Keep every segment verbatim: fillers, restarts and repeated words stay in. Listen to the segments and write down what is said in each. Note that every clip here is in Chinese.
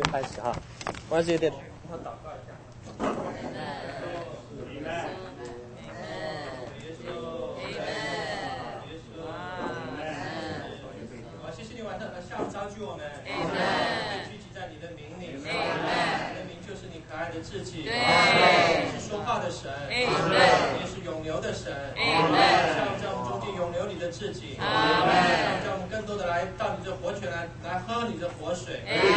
就开始哈，关系有点。 下午召集我们，会聚集在你的名里，你的名就是你可爱的自己，你是说话的神，你是永留的神，像在我们中间永留你的自己，像在我们更多的来到你的活泉来来喝你的活水。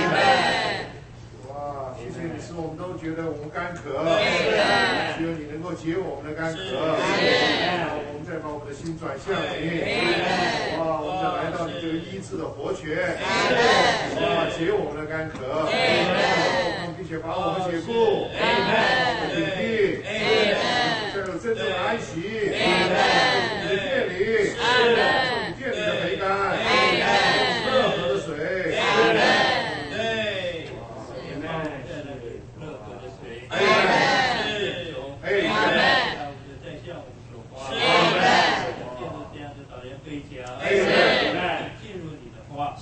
哇，谢谢你，使我们都觉得我们干渴，只有你能够解我们的干渴。我们再把我们的心转向你。哇，我们再来到你这个医治的活泉。哇，解我们的干渴。并且把我们解雇，我们领地，再有真正的安息。你的殿里，你殿里的培甘，热河的水。 进入你的话，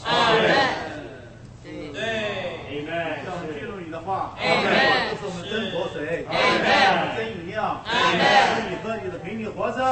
对，让我们进入你的话，这是我们真活水，真饮料，使你喝你的，凭你活着，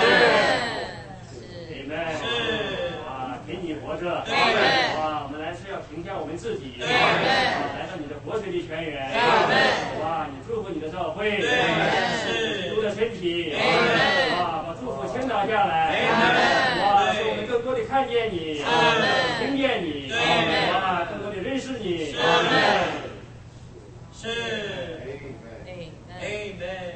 啊，凭你活着，哇，我们来是要评价我们自己，来到你的活水的泉源，哇，你祝福你的教会，基督的身体，哇，把祝福倾倒下来，哇，使我们更多的看见你，听见你，哇，更多的认识你， 是 ，Amen，Amen，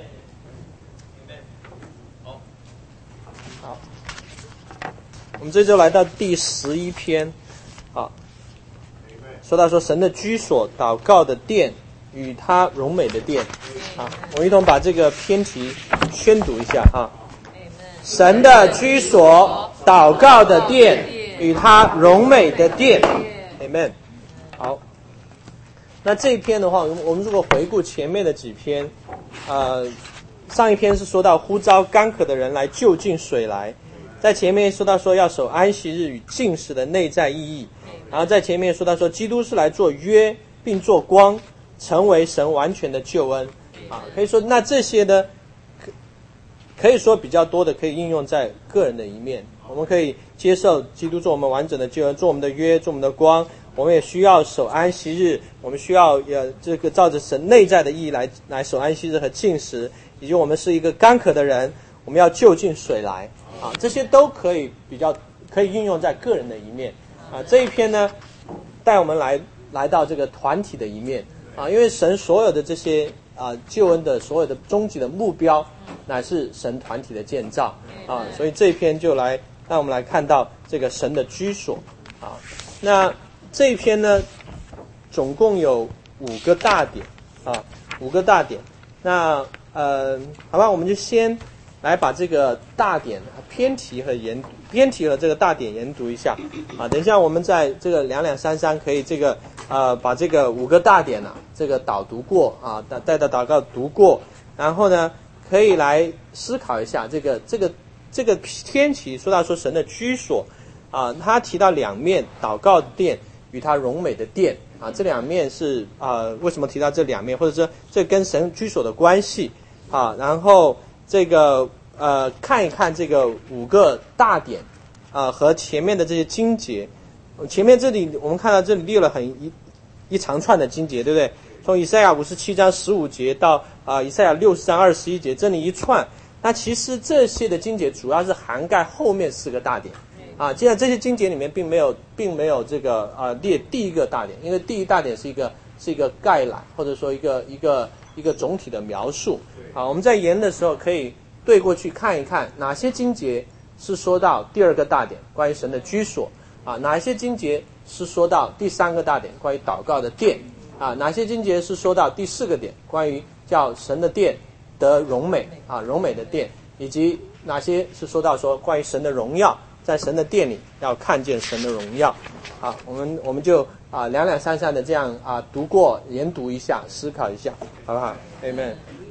好， 好，我们这就来到第十一篇，好，说到说神的居所，祷告的殿与他荣美的殿，啊，我们一同把这个篇题宣读一下啊。神的居所，祷告的殿与他荣美的殿 ，Amen。好，那这一篇的话，我们如果回顾前面的几篇，呃，上一篇是说到呼召干渴的人来就近水来，在前面说到说要守安息日与禁食的内在意义，然后在前面说到说基督是来做约并做光，成为神完全的救恩啊，可以说那这些呢，可可以说比较多的可以应用在个人的一面，我们可以接受基督做我们完整的救恩，做我们的约，做我们的光，我们也需要守安息日，我们需要呃这个照着神内在的意义来来守安息日和禁食，以及我们是一个干渴的人，我们要就近水来啊，这些都可以比较可以应用在个人的一面啊。这一篇呢，带我们来来到这个团体的一面啊，因为神所有的这些啊救恩的所有的终极的目标，乃是神团体的建造啊，所以这一篇就来让我们来看到这个神的居所啊。那这一篇呢，总共有五个大点啊，五个大点。那呃，好吧，我们就先来把这个大点篇题和研篇题和这个大点研读一下啊。等一下我们在这个两两三三可以这个呃把这个五个大点呢、啊、这个导读过啊，带到祷告读过，然后呢可以来思考一下这个这个这个篇题说到说神的居所啊，他提到两面，祷告殿与他荣美的殿啊，这两面是啊，为什么提到这两面，或者说这跟神居所的关系啊？然后这个呃看一看这个五个大点啊和前面的这些经节，前面这里我们看到这里列了很一一长串的经节，对不对？从以赛亚五十七章十五节到啊以赛亚六十章二十一节，这里一串，那其实这些的经节主要是涵盖后面四个大点。啊，既然这些经节里面并没有，并没有这个啊列第一个大点，因为第一大点是一个是一个概览，或者说一个一个一个总体的描述。啊，我们在研的时候可以对过去看一看哪些经节是说到第二个大点，关于神的居所啊，哪一些经节是说到第三个大点，关于祷告的殿啊，哪些经节是说到第四个点，关于叫神的殿得荣美啊，荣美的殿，以及哪些是说到说关于神的荣耀。在神的殿里要看见神的荣耀，好，我们我们就啊两两三三的这样啊读过研读一下，思考一下，好不好 ？Amen。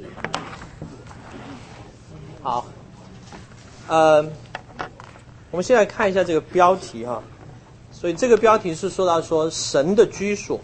好，呃，我们现在看一下这个标题哈，所以这个标题是说到说神的居所，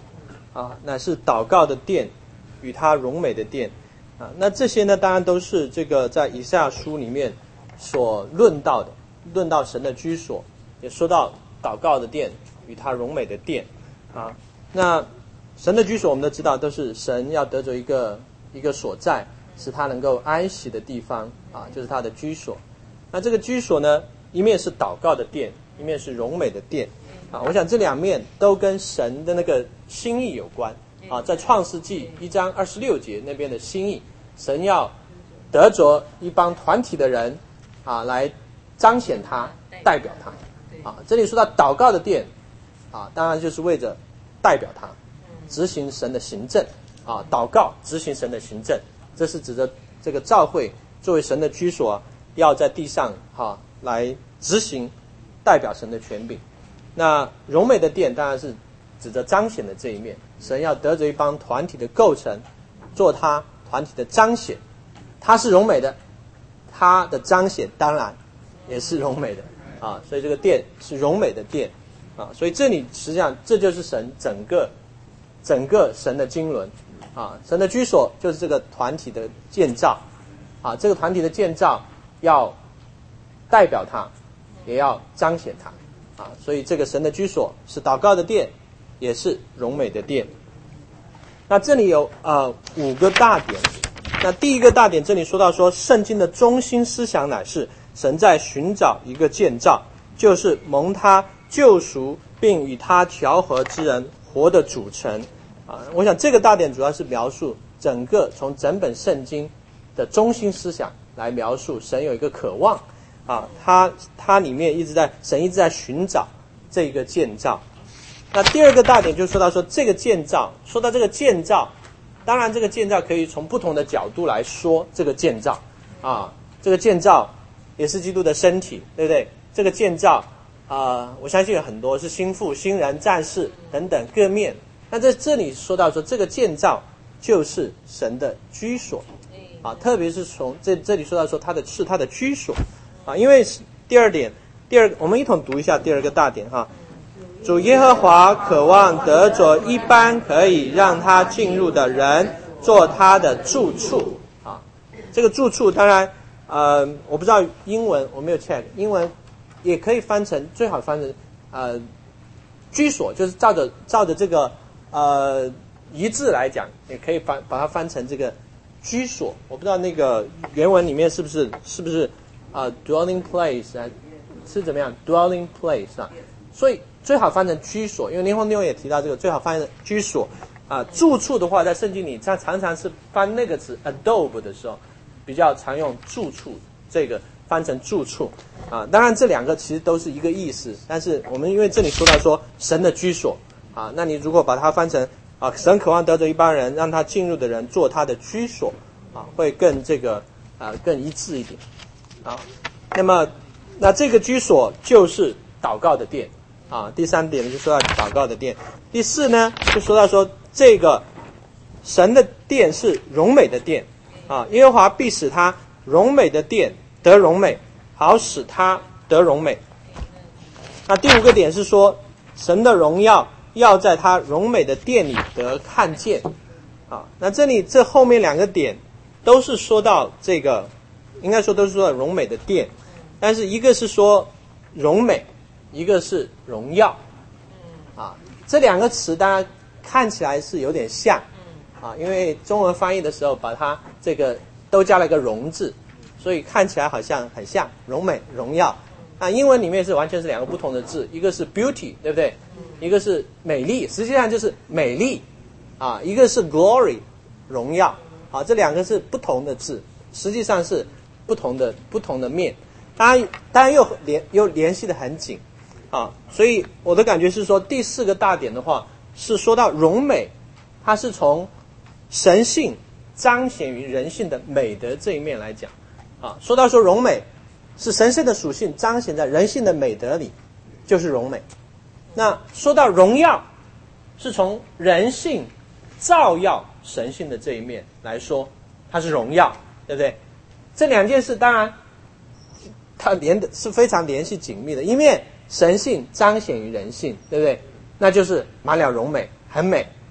啊，乃是祷告的殿，与他荣美的殿啊。那这些呢，当然都是这个在以赛亚书里面所论到的，论到神的居所，也说到祷告的殿与他荣美的殿啊。那神的居所我们都知道，都是神要得着一个一个所在，使他能够安息的地方啊，就是他的居所。那这个居所呢，一面是祷告的殿，一面是荣美的殿啊。我想这两面都跟神的那个心意有关啊。在创世纪一章二十六节那边的心意，神要得着一帮团体的人啊，来彰显他，代表他啊。这里说到祷告的殿啊，当然就是为着代表他，执行神的行政啊。祷告执行神的行政，这是指着这个教会作为神的居所、啊，要在地上哈、啊、来执行代表神的权柄。那荣美的殿当然是指着彰显的这一面，神要得着一帮团体的构成，做他团体的彰显。他是荣美的，他的彰显当然也是荣美的啊。所以这个殿是荣美的殿啊。所以这里实际上这就是神整个整个神的经纶啊。神的居所就是这个团体的建造啊，这个团体的建造要代表他，也要彰显他啊。所以这个神的居所是祷告的殿，也是荣美的殿。那这里有呃五个大点。那第一个大点，这里说到说，圣经的中心思想乃是神在寻找一个建造，就是蒙他救赎并与他调和之人活的组成啊。我想这个大点主要是描述整个从整本圣经的中心思想来描述神有一个渴望啊，他他里面一直在神一直在寻找这个建造。那第二个大点就说到说这个建造，说到这个建造，当然这个建造可以从不同的角度来说这个建造啊，这个建造也是基督的身体，对不对？这个建造啊、呃，我相信有很多是心腹、新人、战士等等各面。那在这里说到说这个建造就是神的居所啊，特别是从这这里说到说他的是他的居所啊，因为第二点，第二我们一同读一下第二个大点哈。主耶和华渴望得着一般可以让他进入的人，做他的住处啊。这个住处当然呃我不知道英文我没有 check， 英文也可以翻成，最好翻成呃居所，就是照着照着这个呃一字来讲，也可以翻把它翻成这个居所。我不知道那个原文里面是不是是不是啊、呃、dwelling place 啊，是怎么样 dwelling place 啊，所以最好翻成居所，因为灵魂内容也提到这个，最好翻成居所啊。住处的话，在圣经里它常常是翻那个词 adobe 的时候，比较常用住处这个翻成住处啊。当然这两个其实都是一个意思，但是我们因为这里说到说神的居所啊，那你如果把它翻成啊，神渴望得着一帮人，让他进入的人做他的居所啊，会更这个啊更一致一点啊。那么那这个居所就是祷告的殿啊。第三点就说到祷告的殿。第四呢就说到说这个神的殿是荣美的殿啊，耶和华必使他荣美的殿得荣美，好使他得荣美。那第五个点是说神的荣耀要在他荣美的殿里得看见啊。那这里这后面两个点都是说到这个，应该说都是说到荣美的殿，但是一个是说荣美，一个是荣耀啊。这两个词当然看起来是有点像啊，因为中文翻译的时候把它这个都加了一个荣字，所以看起来好像很像荣美荣耀啊。英文里面是完全是两个不同的字，一个是 beauty 对不对，一个是美丽，实际上就是美丽啊，一个是 glory 荣耀啊，这两个是不同的字，实际上是不同的不同的面，当然当然又联又联系得很紧啊。所以我的感觉是说第四个大点的话是说到荣美，它是从神性彰显于人性的美德这一面来讲啊。说到说荣美是神圣的属性彰显在人性的美德里，就是荣美。那说到荣耀是从人性照耀神性的这一面来说，它是荣耀，对不对？这两件事当然它连的是非常联系紧密的，一面神性彰显于人性，对不对？那就是满了荣美，很美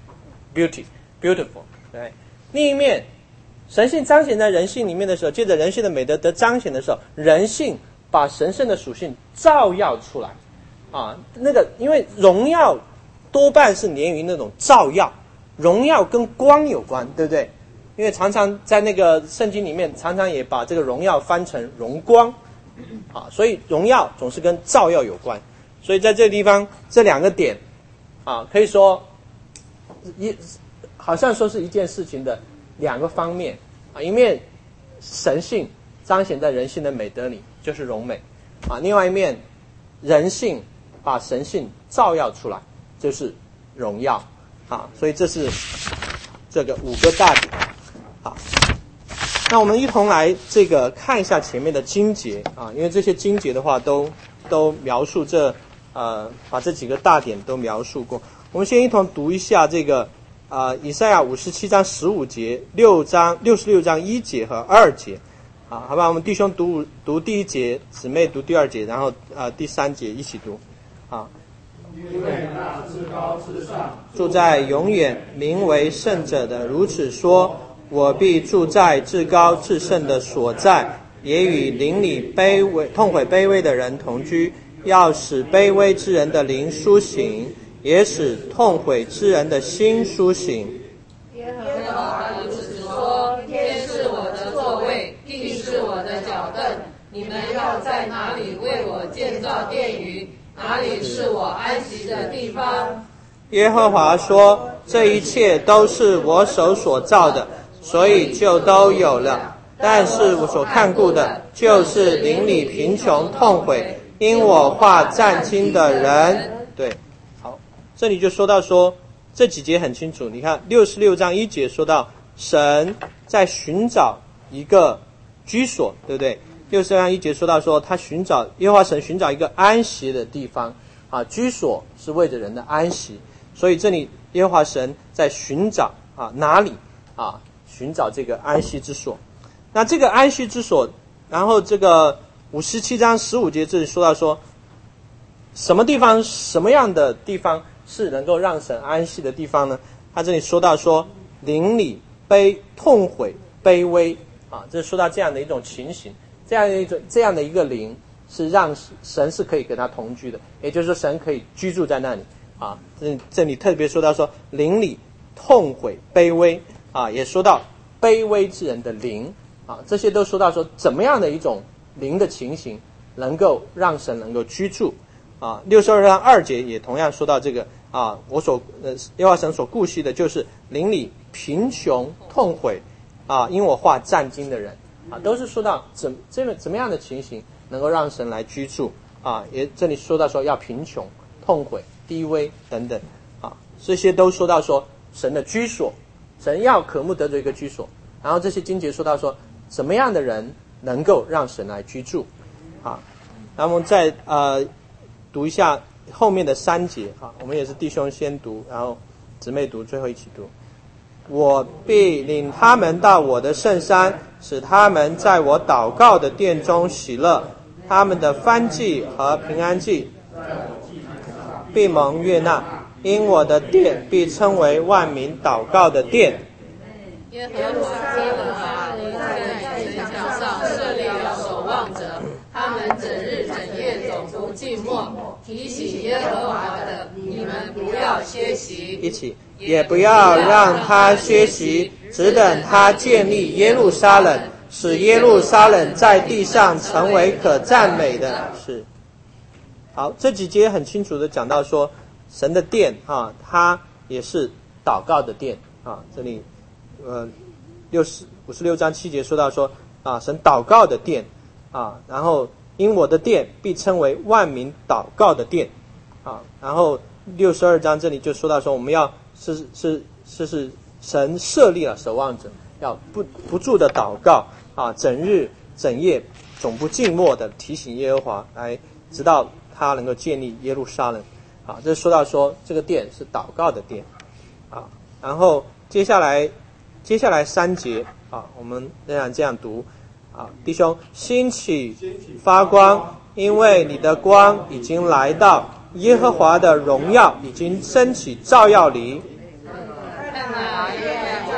beauty beautiful， 对。另一面，神性彰显在人性里面的时候，借着人性的美德得彰显的时候，人性把神圣的属性照耀出来啊。那个因为荣耀多半是连于那种照耀，荣耀跟光有关，对不对？因为常常在那个圣经里面，常常也把这个荣耀翻成荣光啊，所以荣耀总是跟照耀有关。所以在这个地方，这两个点啊，可以说一好像说是一件事情的两个方面啊，一面神性彰显在人性的美德里，就是荣美啊；另外一面人性把神性照耀出来，就是荣耀啊。所以这是这个五个大点啊。那我们一同来这个看一下前面的经节啊，因为这些经节的话都都描述这呃把这几个大点都描述过。我们先一同读一下这个啊、呃、以赛亚五十七章十五节、六章六十六章一节和二节啊，好吧？我们弟兄读读第一节，姊妹读第二节，然后呃第三节一起读啊。 因为那至高至上住在永远名为圣者的如此说，我必住在至高至圣的所在，也与邻里卑微痛悔卑微的人同居，要使卑微之人的灵苏醒，也使痛悔之人的心苏醒。 耶和华如此说，天是我的座位，地是我的脚凳，你们要在哪里为我建造殿宇？哪里是我安息的地方？ 耶和华说，这一切都是我手所造的，所以就都有了。但是我所看顾的，就是邻里贫穷痛悔，因我话战惊的人。对，好，这里就说到说这几节很清楚。你看六十六章一节说到神在寻找一个居所，对不对？六十六章一节说到说他寻找耶和华神寻找一个安息的地方啊，居所是为着人的安息，所以这里耶和华神在寻找啊哪里啊寻找这个安息之所。那这个安息之所，然后这个五十七章十五节这里说到说什么地方什么样的地方是能够让神安息的地方呢？他这里说到说邻里悲痛悔卑微啊，这说到这样的一种情形，这样一种这样的一个灵是让神是可以跟他同居的，也就是说神可以居住在那里啊。这这里特别说到说邻里痛悔卑微啊，也说到卑微之人的灵啊，这些都说到说怎么样的一种灵的情形能够让神能够居住啊。六十二章二节也同样说到这个啊，我所呃耶和华神所顾惜的就是邻里贫穷痛悔啊，因我话战惊的人啊，都是说到怎这么怎么样的情形能够让神来居住啊。也这里说到说要贫穷痛悔低微等等啊，这些都说到说神的居所，神要渴慕得着一个居所。然后这些经节说到说什么样的人能够让神来居住啊。然后我们再呃读一下后面的三节啊，我们也是弟兄先读，然后姊妹读，最后一起读。我必领他们到我的圣山，使他们在我祷告的殿中喜乐，他们的燔祭和平安祭必蒙悦纳，因我的殿必称为万民祷告的殿。 耶和华耶和华在城墙上设立了守望者，他们整日整夜总不寂寞，提醒耶和华的，你们不要歇息。 一起，也不要让他歇息，只等他建立耶路撒冷，使耶路撒冷在地上成为可赞美的。是。好，这几节很清楚的讲到说，神的殿啊，它也是祷告的殿啊。这里，呃，六十五十六章七节说到说啊，神祷告的殿啊，然后因我的殿必称为万民祷告的殿啊。然后六十二章这里就说到说，我们要是是是是神设立了守望者，要不不住的祷告啊，整日整夜总不静默的提醒耶和华，来直到他能够建立耶路撒冷啊。这说到说这个殿是祷告的殿啊。然后接下来接下来三节啊，我们仍然这样读啊，弟兄兴起发光，因为你的光已经来到，耶和华的荣耀已经升起照耀你。 看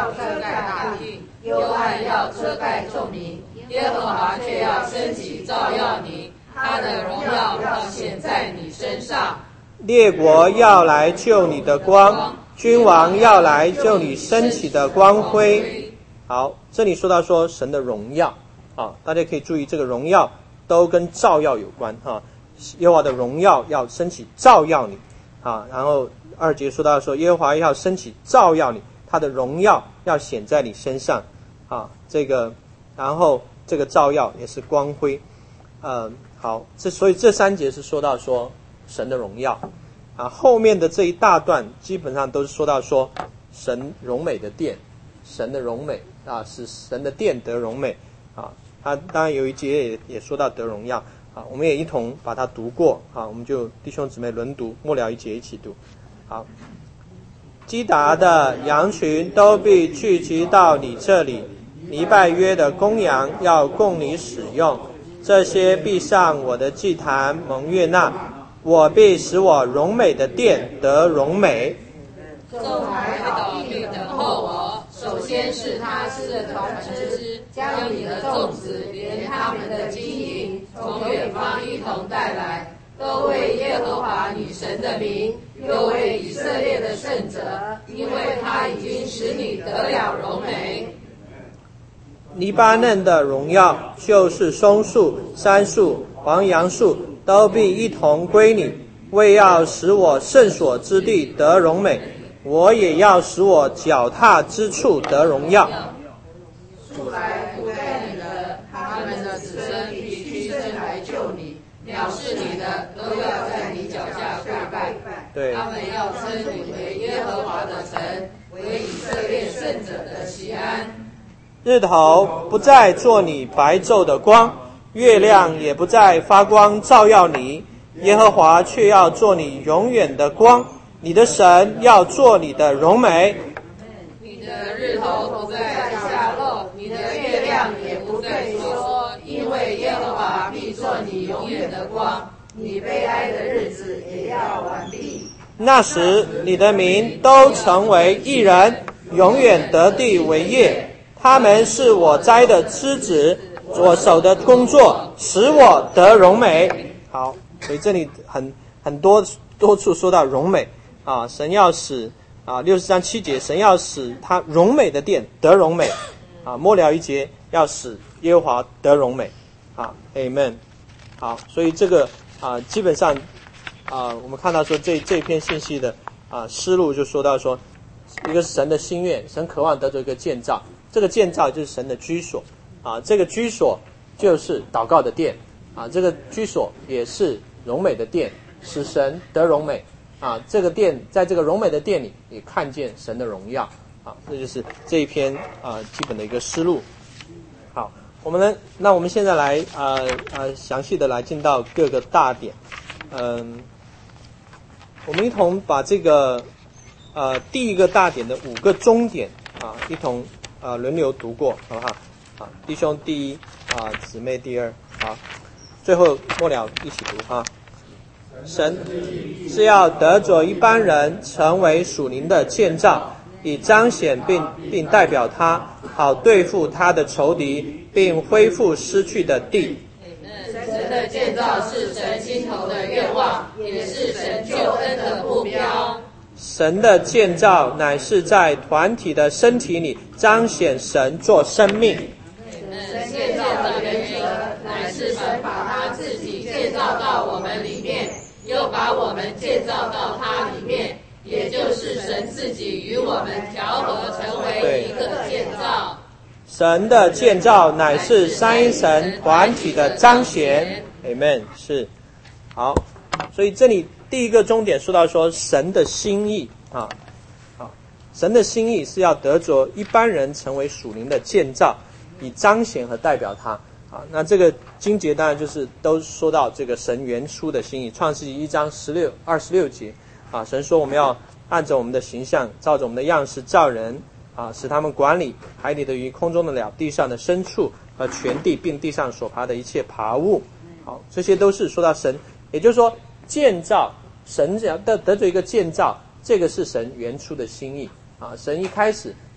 要遮盖大地，幽暗要遮盖众民，耶和华却要升起照耀你，他的荣耀要显在你身上。 列国要来救你的光，君王要来救你升起的光辉。好，这里说到说神的荣耀啊，大家可以注意这个荣耀都跟照耀有关啊。耶和华的荣耀要升起照耀你啊，然后二节说到说耶和华要升起照耀你，他的荣耀要显在你身上啊，这个然后这个照耀也是光辉。呃，好，这所以这三节是说到说神的荣耀啊，后面的这一大段基本上都是说到说神荣美的殿，神的荣美啊，使神的殿得荣美啊。他当然有一节也也说到得荣耀啊，我们也一同把它读过啊，我们就弟兄姊妹轮读，末了一节一起读。好，基达的羊群都必聚集到你这里，尼拜约的公羊要供你使用，这些必上我的祭坛蒙悦纳，我必使我荣美的殿得荣美。 众海岛必等候我，首先是他是团之，将你的粽子连他们的金银从远方一同带来，都为耶和华女神的名，又为以色列的圣者，因为他已经使你得了荣美。 黎巴嫩的荣耀就是松树、杉树、黄杨树，都必一同归你，为要使我圣所之地得荣美，我也要使我脚踏之处得荣耀。 素来苦待你的，他们的子孙必屈身来救你，藐视你的都要在你脚下跪拜。 对， 他们要称你为耶和华的神，为以色列圣者的锡安。 日头不再做你白昼的光，月亮也不再发光照耀你，耶和华却要做你永远的光，你的神要做你的荣美。 你的日头不再下落，你的月亮也不再说，因为耶和华必做你永远的光，你悲哀的日子也要完毕。 那时你的民都成为义人，永远得地为业。他们是我栽的枝子，我手的工作，使我得荣美。好，所以这里很很多多处说到荣美啊，神要使啊六十章七节，神要使他荣美的殿得荣美啊，末了一节要使耶和华得荣美啊 ，Amen。好，所以这个啊基本上啊我们看到说这这篇信息的啊思路就说到说，一个是神的心愿，神渴望得着一个建造。这个建造就是神的居所啊，这个居所就是祷告的殿啊，这个居所也是荣美的殿，使神得荣美啊。这个殿在这个荣美的殿里也看见神的荣耀啊，这就是这一篇啊基本的一个思路。好，我们呢，那我们现在来啊啊详细的来进到各个大点，嗯，我们一同把这个呃第一个大点的五个终点啊一同。啊，轮流读过，好不好？啊，弟兄第一，啊，姊妹第二，好，最后末了一起读啊。神是要得着一般人成为属灵的建造，以彰显并并代表他，好对付他的仇敌，并恢复失去的地。 神的建造是神心头的愿望，也是神救恩的目标。 神的建造乃是在团体的身体里彰显神做生命。 神建造的原则乃是神把他自己建造到我们里面，又把我们建造到他里面，也就是神自己与我们调和成为一个建造。 神的建造乃是三一神团体的彰显。 Amen。 是，好，所以这里第一个重点说到说神的心意啊，好，神的心意是要得着一般人成为属灵的建造，以彰显和代表他啊。那这个经节当然就是都说到这个神原初的心意，创世纪一章十六二十六节啊，神说我们要按着我们的形象，照着我们的样式造人啊，使他们管理海里的鱼、空中的鸟、地上的牲畜和全地，并地上所爬的一切爬物。好，这些都是说到神，也就是说建造，神只要得得着一个建造，这个是神原初的心意啊。神一开始他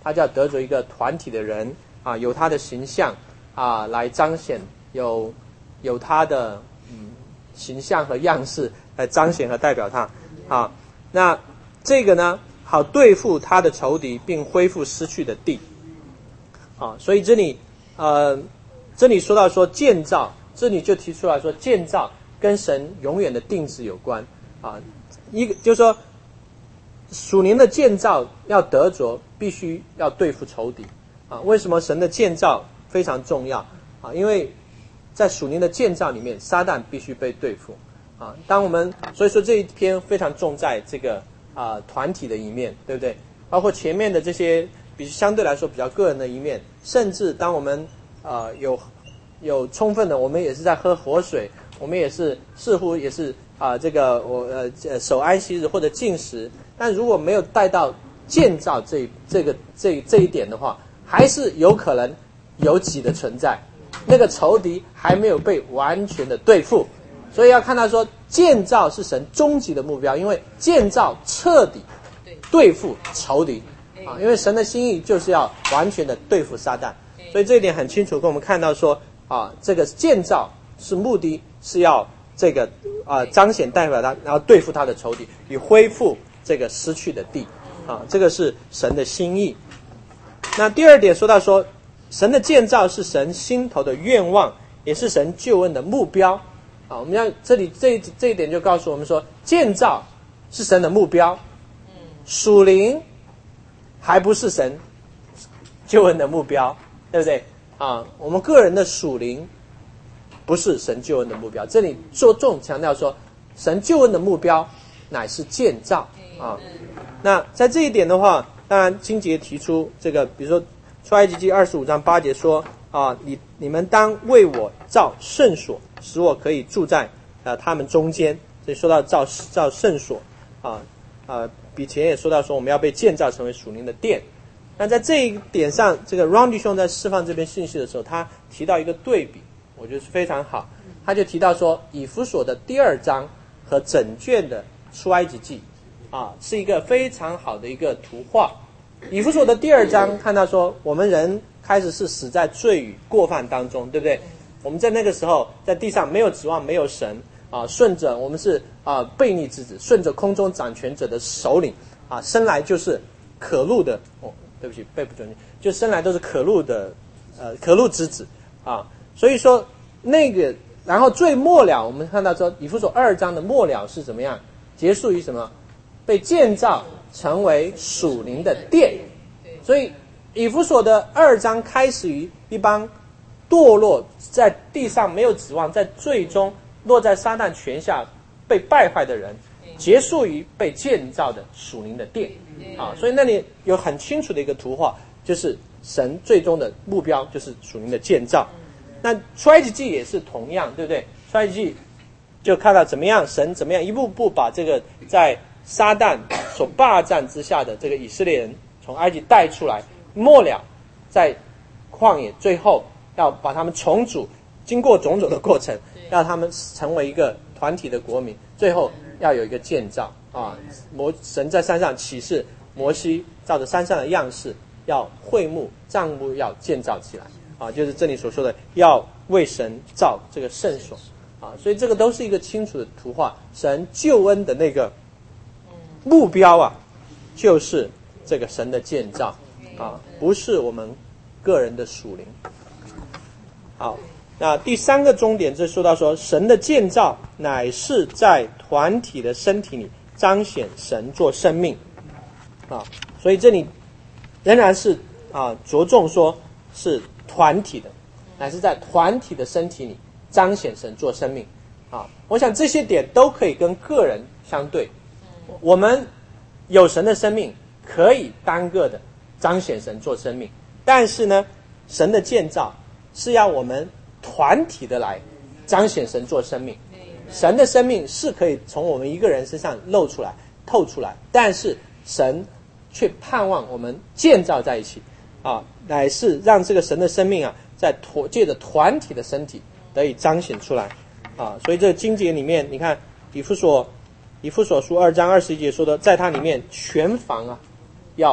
他就要得着一个团体的人啊，有他的形象啊来彰显，有有他的嗯形象和样式来彰显和代表他啊。那这个呢，好对付他的仇敌，并恢复失去的地啊。所以这里呃，这里说到说建造，这里就提出来说建造跟神永远的定旨有关啊。一个就是说，属灵的建造要得着，必须要对付仇敌啊。为什么神的建造非常重要啊？因为在属灵的建造里面，撒旦必须被对付啊。当我们所以说这一篇非常重在这个啊团体的一面，对不对？包括前面的这些比相对来说比较个人的一面，甚至当我们啊有有充分的，我们也是在喝活水，我们也是似乎也是啊这个我呃守安息日或者禁食，但如果没有带到建造这这个这这一点的话，还是有可能有己的存在，那个仇敌还没有被完全的对付。所以要看到说建造是神终极的目标，因为建造彻底对付仇敌啊，因为神的心意就是要完全的对付撒旦。所以这一点很清楚跟我们看到说啊，这个建造是目的是要这个啊彰显代表他，然后对付他的仇敌，以恢复这个失去的地啊，这个是神的心意。那第二点说到说，神的建造是神心头的愿望，也是神救恩的目标啊。我们要这里这这一点就告诉我们说，建造是神的目标，属灵还不是神救恩的目标，对不对啊？我们个人的属灵不是神救恩的目标，这里着重强调说，神救恩的目标乃是建造啊。那在这一点的话，当然经节提出这个，比如说出埃及记二十五章八节说啊，你你们当为我造圣所，使我可以住在啊他们中间。所以说到造造圣所啊啊，比前也说到说我们要被建造成为属灵的殿。那在这一点上，这个 Ron 弟兄在释放这篇信息的时候，他提到一个对比，我觉得是非常好。他就提到说，以弗所的第二章和整卷的出埃及记啊，是一个非常好的一个图画。以弗所的第二章看到说，我们人开始是死在罪与过犯当中，对不对？我们在那个时候在地上没有指望，没有神啊，顺着我们是啊悖逆之子，顺着空中掌权者的首领啊，生来就是可怒的哦，对不起，背不准，就生来都是可怒的呃可怒之子啊。所以说那个，然后最末了，我们看到说以弗所二章的末了是怎么样？结束于什么？被建造成为属灵的殿。所以以弗所的二章开始于一帮堕落在地上没有指望，在最终落在撒旦权下被败坏的人，结束于被建造的属灵的殿啊。所以那里有很清楚的一个图画，就是神最终的目标就是属灵的建造。那出埃及记也是同样，对不对？出埃及记就看到怎么样神怎么样一步步把这个在撒旦所霸占之下的这个以色列人从埃及带出来，末了在旷野最后要把他们重组，经过种种的过程，让他们成为一个团体的国民，最后要有一个建造啊。摩神在山上启示摩西，照着山上的样式，要会幕帐幕要建造起来啊，就是这里所说的要为神造这个圣所啊。所以这个都是一个清楚的图画，神救恩的那个目标啊，就是这个神的建造啊，不是我们个人的属灵。好，那第三个重点，这说到说神的建造乃是在团体的身体里彰显神做生命啊，所以这里仍然是啊着重说是团体的，乃是在团体的身体里彰显神做生命啊。我想这些点都可以跟个人相对。我们有神的生命，可以单个的彰显神做生命，但是呢，神的建造是要我们团体的来彰显神做生命。神的生命是可以从我们一个人身上露出来、透出来，但是神却盼望我们建造在一起啊，乃是让这个神的生命啊，在借着团体的身体得以彰显出来啊。所以这个经节里面，你看以弗所以弗所书二章二十一节说的，在它里面全房啊要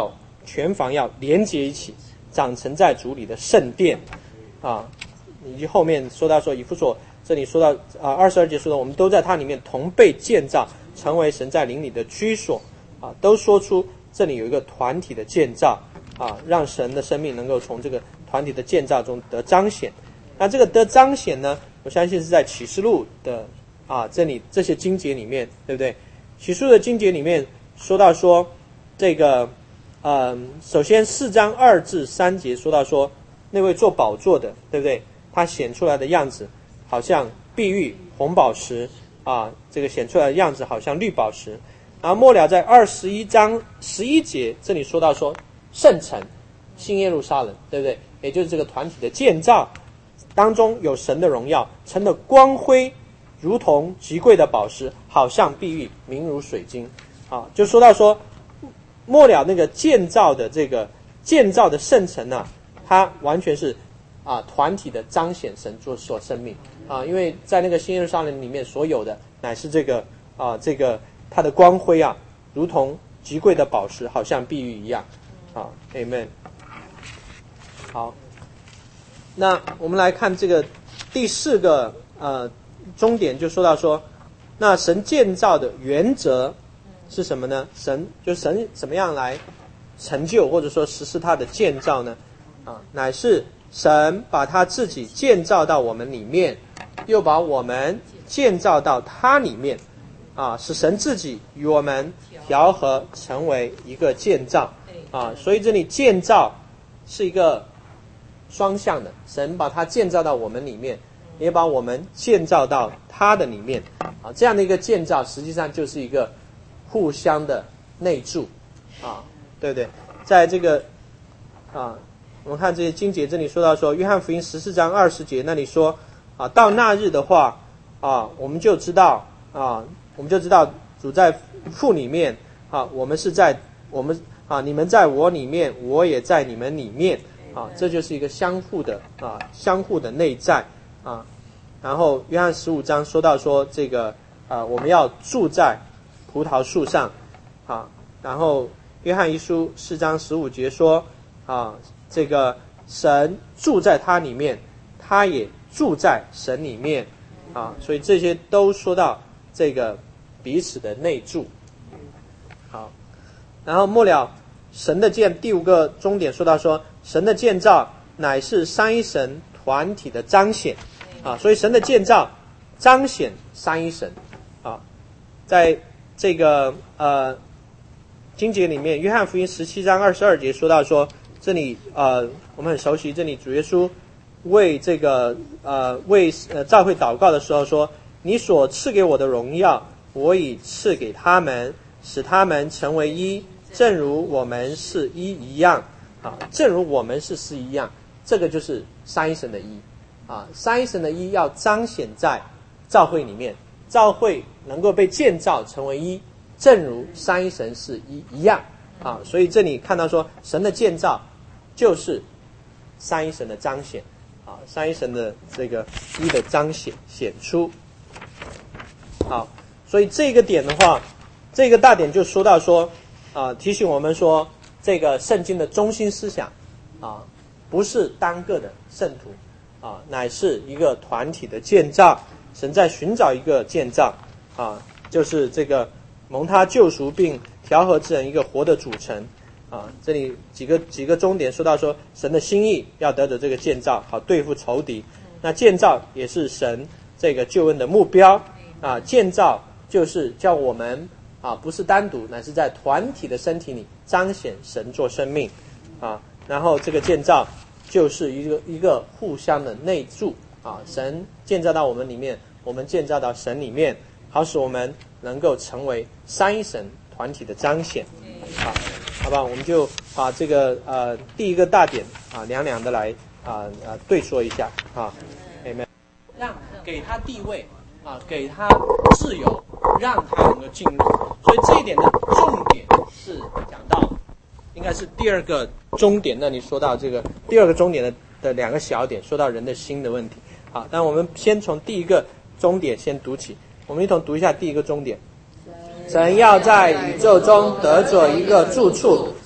全房要连结一起，长成在主里的圣殿啊。以及后面说到说以弗所这里说到啊二十二节说到我们都在他里面同被建造，成为神在灵里的居所啊，都说出这里有一个团体的建造啊，让神的生命能够从这个团体的建造中得彰显。那这个得彰显呢，我相信是在启示录的啊这里这些经节里面，对不对？启示录的经节里面说到说这个呃，首先四章二至三节说到说那位做宝座的，对不对？他显出来的样子好像碧玉红宝石啊，这个显出来的样子好像绿宝石。然后末了在二十一章十一节这里说到说圣城新耶路撒冷，对不对？也就是这个团体的建造当中有神的荣耀，成了光辉如同极贵的宝石，好像碧玉明如水晶啊，就说到说末了那个建造的这个建造的圣城啊，它完全是啊团体的彰显神所生命啊，因为在那个新耶路撒冷里面所有的乃是这个啊这个它的光辉啊，如同极贵的宝石，好像碧玉一样啊 ，Amen。好，那我们来看这个第四个呃终点，就说到说，那神建造的原则是什么呢？神就神怎么样来成就或者说实施他的建造呢？啊，乃是神把他自己建造到我们里面，又把我们建造到他里面，啊，是神自己与我们调和成为一个建造啊，所以这里建造是一个双向的，神把它建造到我们里面，也把我们建造到他的里面啊，这样的一个建造实际上就是一个互相的内住啊，对不对？在这个啊，我们看这些经节，这里说到说约翰福音十四章二十节那里说啊，到那日的话啊，我们就知道啊，我们就知道主在父里面啊，我们是在我们啊，你们在我里面，我也在你们里面啊，这就是一个相互的啊，相互的内在啊。然后约翰十五章说到说这个啊，我们要住在葡萄树上啊。然后约翰一书四章十五节说啊，这个神住在他里面，他也住在神里面啊。所以这些都说到这个彼此的内住。好，然后末了神的建第五个终点说到说神的建造乃是三一神团体的彰显啊，所以神的建造彰显三一神啊，在这个呃经节里面，约翰福音十七章二十二节说到说，这里呃我们很熟悉，这里主耶稣为这个呃为呃教会祷告的时候说，你所赐给我的荣耀，我已赐给他们，使他们成为一，正如我们是一一样啊，正如我们是是一样，这个就是三一神的一啊，三一神的一要彰显在教会里面，教会能够被建造成为一，正如三一神是一一样啊，所以这里看到说神的建造就是三一神的彰显啊，三一神的这个一的彰显显出。好，所以这个点的话，这个大点就说到说啊，提醒我们说这个圣经的中心思想啊，不是单个的圣徒啊，乃是一个团体的建造。神在寻找一个建造啊，就是这个蒙他救赎并调和之人一个活的组成啊。这里几个几个终点说到说，神的心意要得着这个建造，好对付仇敌。那建造也是神这个救恩的目标啊，建造就是叫我们啊，不是单独，乃是在团体的身体里彰显神做生命啊。然后这个建造就是一个一个互相的内住啊，神建造到我们里面，我们建造到神里面，好使我们能够成为三一神团体的彰显啊。好吧，我们就把这个呃第一个大点啊两两的来啊呃对说一下啊。Amen。让给他地位啊，给他自由，让他能够进入。所以这一点的重点是讲到，应该是第二个终点那里说到这个第二个终点的的两个小点，说到人的心的问题。好，但我们先从第一个终点先读起，我们一同读一下第一个终点。神要在宇宙中得着一个住处，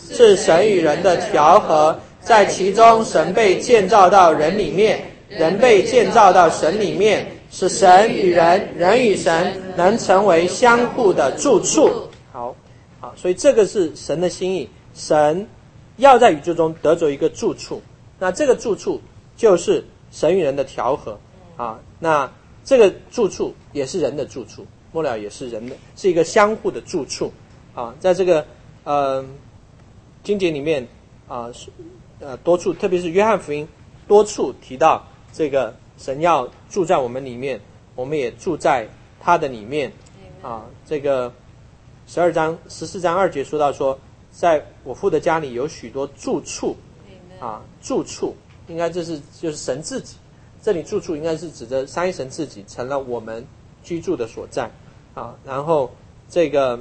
是神与人的调和，在其中神被建造到人里面，人被建造到神里面，使神与人，人与神能成为相互的住处。好，好，所以这个是神的心意，神要在宇宙中得着一个住处，那这个住处就是神与人的调和啊，那这个住处也是人的住处，末了也是人的，是一个相互的住处啊。在这个呃经节里面啊，呃多处，特别是约翰福音多处提到这个神要住在我们里面，我们也住在他的里面啊。这个十二章十四章二节说到说，在我父的家里有许多住处啊，住处应该这是就是神自己，这里住处应该是指着三一神自己成了我们居住的所在啊。然后这个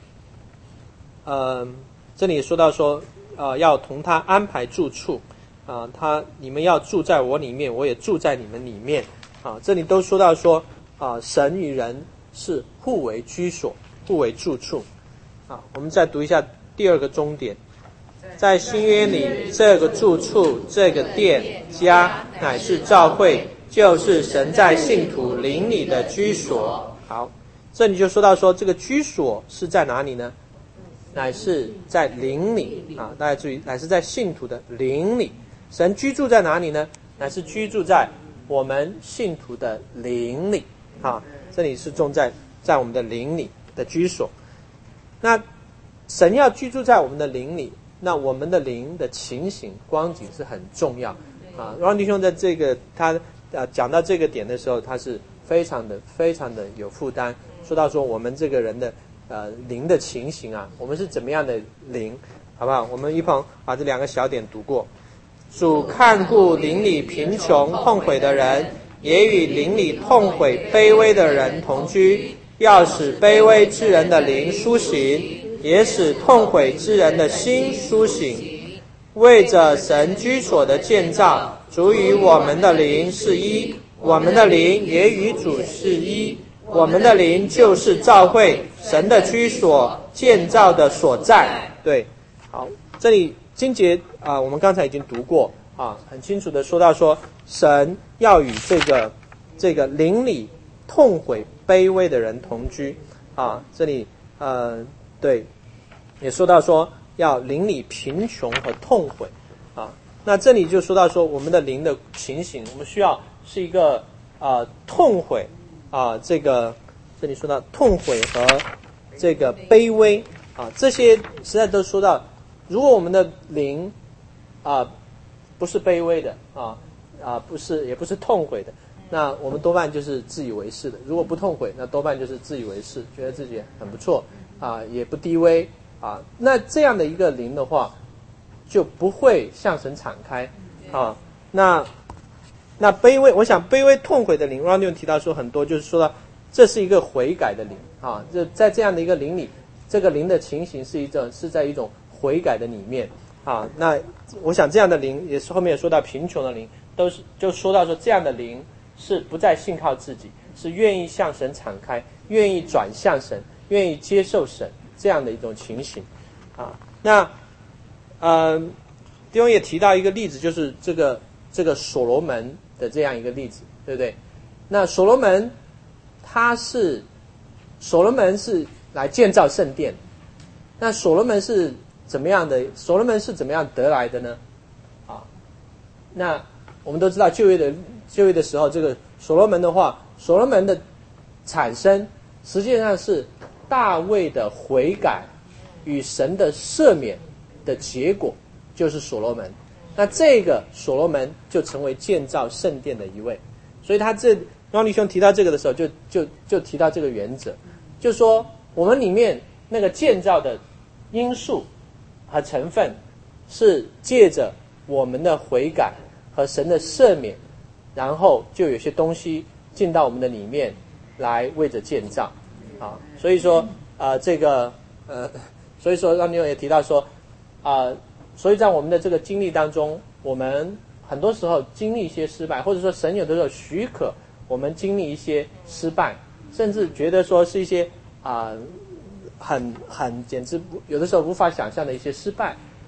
呃这里说到说呃要同他安排住处啊，他你们要住在我里面，我也住在你们里面啊。这里都说到说啊，神与人是互为居所，互为住处啊。我们再读一下第二个终点，在新约里，这个住处，这个殿家，乃是教会，就是神在信徒灵里的居所。好，这里就说到说这个居所是在哪里呢？乃是在灵里啊，大家注意，乃是在信徒的灵里。神居住在哪里呢？乃是居住在我们信徒的灵里啊，这里是重在在我们的灵里的居所。那神要居住在我们的灵里，那我们的灵的情形光景是很重要啊。让弟兄在这个他呃讲到这个点的时候，他是非常的非常的有负担，说到说我们这个人的呃灵的情形啊，我们是怎么样的灵，好不好？我们一同把这两个小点读过。主看顾灵里贫穷痛悔的人，也与灵里痛悔卑微的人同居，要使卑微之人的灵苏醒，也使痛悔之人的心苏醒。为着神居所的建造，主与我们的灵是一，我们的灵也与主是一。我们的灵就是教会，神的居所，建造的所在。对，好，这里经节啊、呃，我们刚才已经读过啊，很清楚的说到说，神要与这个这个灵里痛悔卑微的人同居啊。这里呃，对，也说到说要灵里贫穷和痛悔啊。那这里就说到说我们的灵的情形，我们需要是一个啊、呃、痛悔啊，这个这里说到痛悔和这个卑微啊，这些实在都说到，如果我们的灵啊不是卑微的啊啊不是也不是痛悔的，那我们多半就是自以为是的。如果不痛悔，那多半就是自以为是，觉得自己很不错啊，也不低微啊。那这样的一个灵的话，就不会向神敞开啊。那那卑微，我想卑微痛悔的灵 ，Ronnie 提到说很多，就是说到这是一个悔改的灵啊。这在这样的一个灵里，这个灵的情形是一种是在一种悔改的里面啊。那我想这样的灵也是后面也说到贫穷的灵，都是就说到说这样的灵是不再信靠自己，是愿意向神敞开，愿意转向神，愿意接受神这样的一种情形啊。那呃，弟兄也提到一个例子，就是这个这个所罗门的这样一个例子，对不对？那所罗门他是所罗门是来建造圣殿，那所罗门是怎么样的？所罗门是怎么样得来的呢？啊，那我们都知道旧约的旧约的时候，这个所罗门的话，所罗门的产生实际上是大卫的悔改与神的赦免的结果，就是所罗门。那这个所罗门就成为建造圣殿的一位，所以他这让弟兄提到这个的时候就，就就就提到这个原则，就说我们里面那个建造的因素和成分是借着我们的悔改和神的赦免，然后就有些东西进到我们的里面来为着建造啊。所以说呃这个呃所以说让弟兄也提到说啊。呃所以在我们的这个经历当中，我们很多时候经历一些失败，或者说神有的时候许可我们经历一些失败，甚至觉得说是一些啊、呃、很很简直有的时候无法想象的一些失败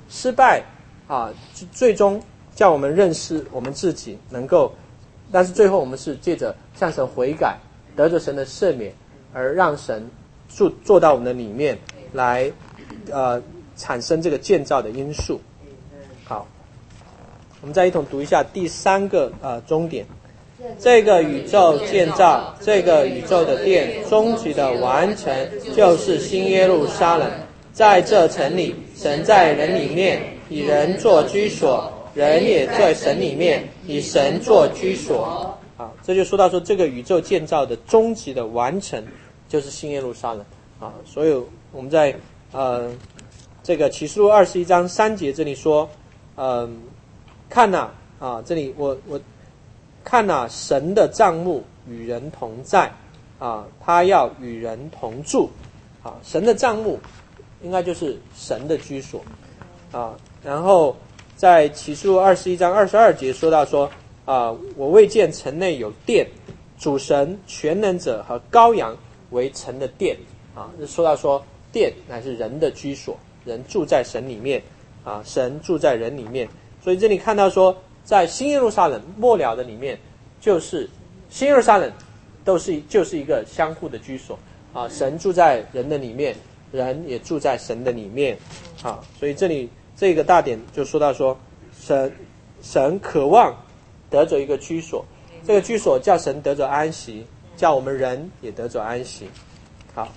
失败啊，最终叫我们认识我们自己，能够，但是最后我们是借着向神悔改，得着神的赦免，而让神做做到我们的里面来，呃，产生这个建造的因素。好，我们再一同读一下第三个呃终点。这个宇宙建造，这个宇宙的殿，终极的完成就是新耶路撒冷。在这城里，神在人里面，以人做居所，人也在神里面，以神做居所。啊，这就说到说这个宇宙建造的终极的完成就是新耶路撒冷啊。所以我们在呃这个启示录二十一章三节这里说，嗯、呃，看呐 啊, 啊，这里我我。看啊，神的帐幕与人同在啊，他要与人同住啊。神的帐幕应该就是神的居所啊。然后在启示录二十一章二十二节说到说啊，我未见城内有殿，主神全能者和羔羊为城的殿啊。就说到说殿乃是人的居所，人住在神里面啊，神住在人里面。所以这里看到说，在新耶路撒冷末了的里面，就是新耶路撒冷都是就是一个相互的居所啊，神住在人的里面，人也住在神的里面啊，所以这里这个大点就说到说，神神渴望得着一个居所，这个居所叫神得着安息，叫我们人也得着安息。好，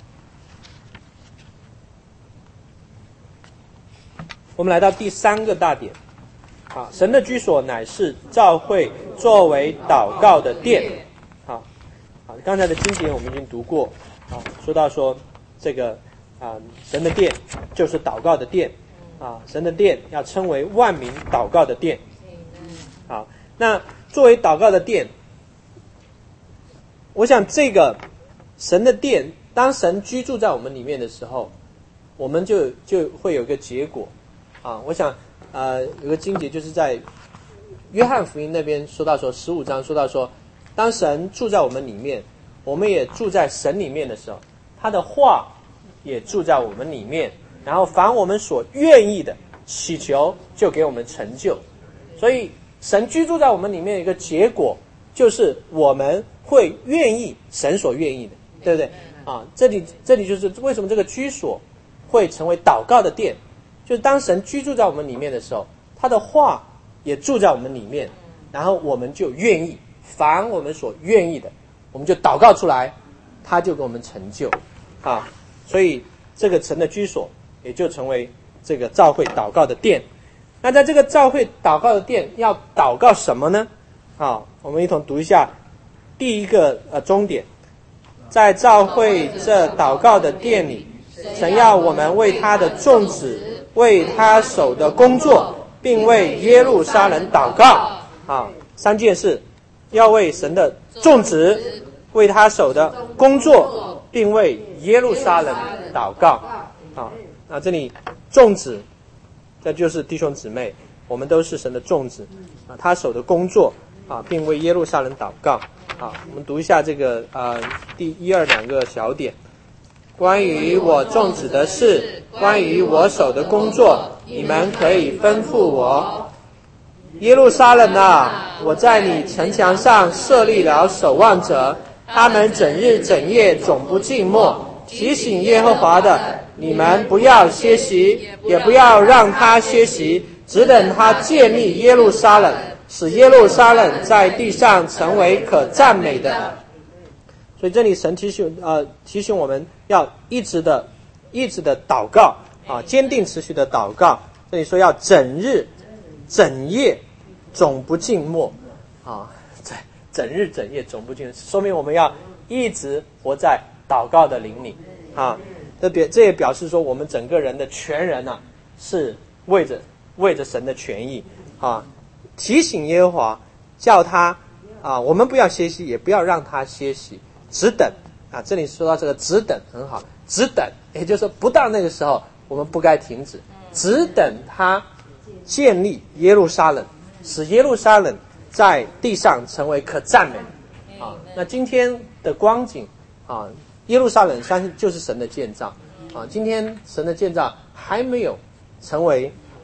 我们来到第三个大点。啊，神的居所乃是教会作为祷告的殿。好，好，刚才的经节我们已经读过。好，说到说这个啊，神的殿就是祷告的殿。啊，神的殿要称为万民祷告的殿。好，那作为祷告的殿，我想这个神的殿，当神居住在我们里面的时候，我们就就会有一个结果。啊，我想。呃，有个经节就是在约翰福音那边说到说十五章说到说，当神住在我们里面，我们也住在神里面的时候，他的话也住在我们里面，然后凡我们所愿意的祈求就给我们成就。所以神居住在我们里面的一个结果就是我们会愿意神所愿意的，对不对啊？这里这里就是为什么这个居所会成为祷告的殿，就是当神居住在我们里面的时候，他的话也住在我们里面，然后我们就愿意，凡我们所愿意的，我们就祷告出来，他就给我们成就啊。所以这个神的居所也就成为这个教会祷告的殿。那在这个教会祷告的殿要祷告什么呢？啊，我们一同读一下第一个呃终点，在教会这祷告的殿里，神要我们为他的众子，为他手的工作，并为耶路撒冷祷告啊，三件事，要为神的众子，为他手的工作，并为耶路撒冷祷告啊。那这里众子，这就是弟兄姊妹，我们都是神的众子啊，他手的工作啊，并为耶路撒冷祷告啊。我们读一下这个呃第一二两个小点。关于我众子的事，关于我手的工作，你们可以吩咐我。耶路撒冷啊，我在你城墙上设立了守望者，他们整日整夜总不静默，提醒耶和华的，你们不要歇息，也不要让他歇息，只等他建立耶路撒冷，使耶路撒冷在地上成为可赞美的。所以这里神提醒呃提醒我们要一直的一直的祷告啊，坚定持续的祷告。这里说要整日整夜总不静默啊，整整日整夜总不静默，说明我们要一直活在祷告的灵里啊。这表这也表示说我们整个人的全人啊是为着为着神的权益啊，提醒耶和华，叫他啊，我们不要歇息，也不要让他歇息。只等啊，这里说到这个只等很好，只等，也就是说不到那个时候我们不该停止，只等他建立耶路撒冷，使耶路撒冷在地上成为可赞美啊。那今天的光景啊，耶路撒冷相信就是神的建造啊，今天神的建造还没有成为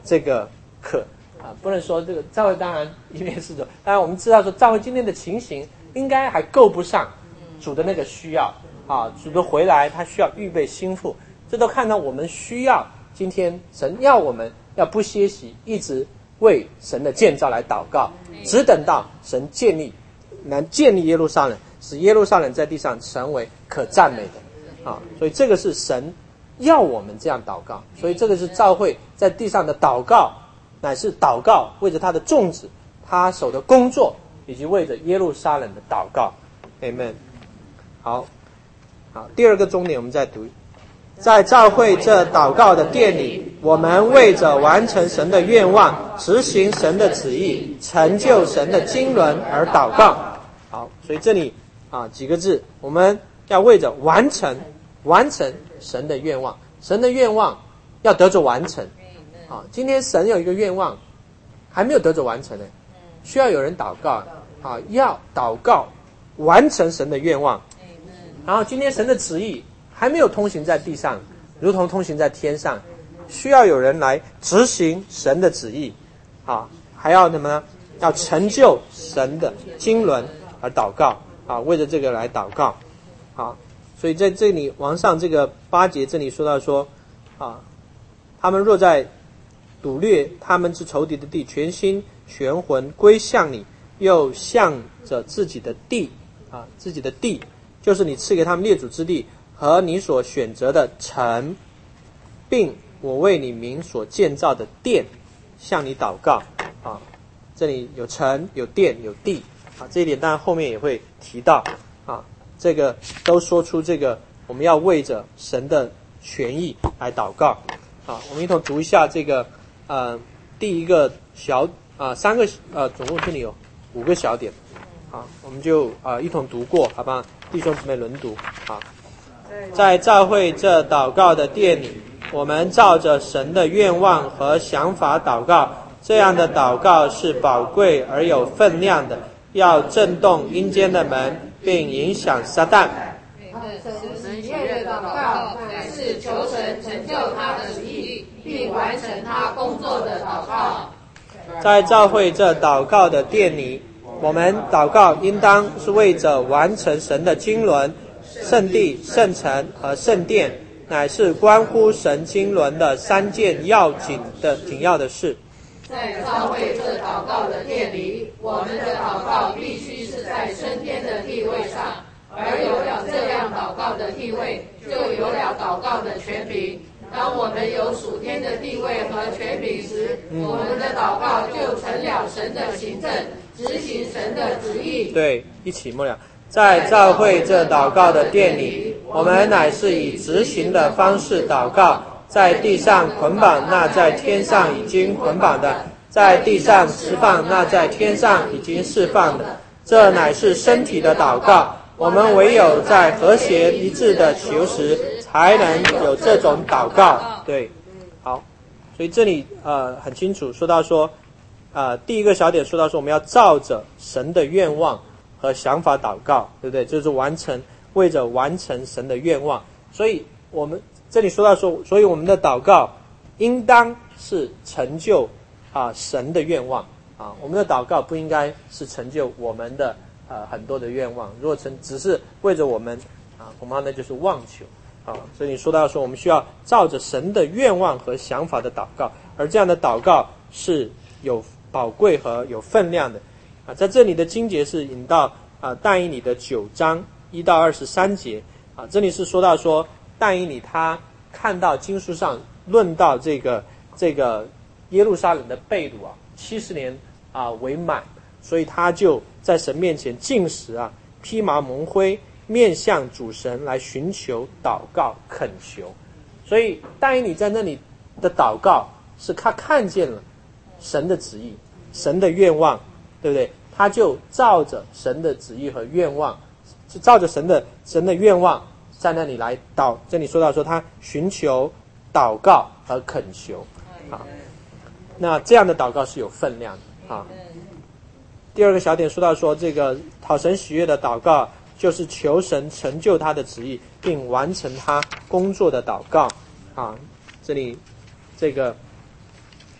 这个渴啊，不能说这个教会当然一面是主，当然我们知道说教会今天的情形应该还够不上主的那个需要啊，主的回来他需要预备心腹，这都看到我们需要今天神要我们要不歇息，一直为神的建造来祷告，只等到神建立能建立耶路撒冷，使耶路撒冷在地上成为可赞美的啊，所以这个是神要我们这样祷告，所以这个是教会在地上的祷告，乃是祷告为着他的众子他手的工作，以及为着耶路撒冷的祷告。 Amen。 好好，第二个重点我们再读，在教会这祷告的殿里，我们为着完成神的愿望，执行神的旨意，成就神的经纶而祷告。好，所以这里啊几个字，我们要为着完成完成神的愿望，神的愿望要得着完成。啊，今天神有一个愿望还没有得着完成呢，需要有人祷告啊，要祷告完成神的愿望。然后今天神的旨意还没有通行在地上，如同通行在天上，需要有人来执行神的旨意啊，还要什么呢？要成就神的经纶而祷告啊，为着这个来祷告啊。所以在这里往上这个八节这里说到说啊，他们若在掳掠他们之仇敌的地，全心全魂归向你，又向着自己的地啊，自己的地就是你赐给他们列祖之地和你所选择的城，并我为你名所建造的殿，向你祷告啊。这里有城有殿有地啊，这一点当然后面也会提到啊，这个都说出这个我们要为着神的权益来祷告啊。我们一同读一下这个呃第一个小啊、呃、三个呃总共这里有五个小点啊，我们就啊、呃、一同读过，好吧？弟兄姊妹轮读啊。在教会这祷告的殿里，我们照着神的愿望和想法祷告，这样的祷告是宝贵而有分量的，要震动阴间的门，并影响撒旦。 神喜悦的祷告乃是求神成就他的旨意，并完成他工作的祷告。 在教会这祷告的殿里，我们祷告应当是为着完成神的经纶，圣地、圣城和圣殿，乃是关乎神经纶的三件要紧的紧要的事。 在教会这祷告的殿里，我们的祷告必须是在升天的地位上，而有了这样祷告的地位，就有了祷告的权柄。当我们有属天的地位和权柄时，嗯、我们的祷告就成了神的行政，执行神的旨意。 对，一起默了。在教会这祷告的殿里，我们乃是以执行的方式祷告，在地上捆绑那在天上已经捆绑的，在地上释放那在天上已经释放的，这乃是身体的祷告。我们唯有在和谐一致的求时，才能有这种祷告。对，好，所以这里呃很清楚说到说，呃第一个小点说到说，我们要照着神的愿望和想法祷告，对不对？就是完成，为着完成神的愿望。所以我们这里说到说，所以我们的祷告应当是成就啊、呃、神的愿望啊，我们的祷告不应该是成就我们的呃很多的愿望。如果成只是为着我们啊，恐怕那就是妄求啊。所以你说到说，我们需要照着神的愿望和想法的祷告，而这样的祷告是有宝贵和有分量的啊。在这里的经节是引到啊但以理的九章一到二十三节啊，这里是说到说但以理他看到经书上论到这个这个耶路撒冷的被掳啊七十年啊为满，所以他就在神面前禁食啊，披麻蒙灰，面向主神来寻求祷告恳求。所以但以理在那里的祷告是他看见了神的旨意，神的愿望，对不对？他就照着神的旨意和愿望，就照着神的神的愿望在那里来祷。这里说到说他寻求祷告和恳求啊，那这样的祷告是有分量的啊。第二个小点说到说，这个讨神喜悦的祷告就是求神成就他的旨意，并完成他工作的祷告啊。这里这个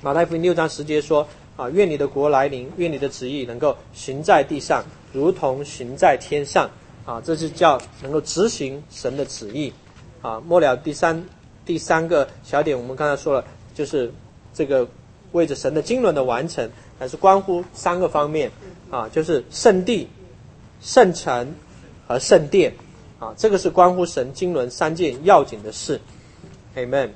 马太福音六章十节说啊，愿你的国来临，愿你的旨意能够行在地上，如同行在天上啊，这是叫能够执行神的旨意啊。末了第三第三个小点，我们刚才说了，就是这个为着神的经纶的完成，还是关乎三个方面啊，就是圣地、圣城和圣殿啊，这个是关乎神经纶三件要紧的事。Amen。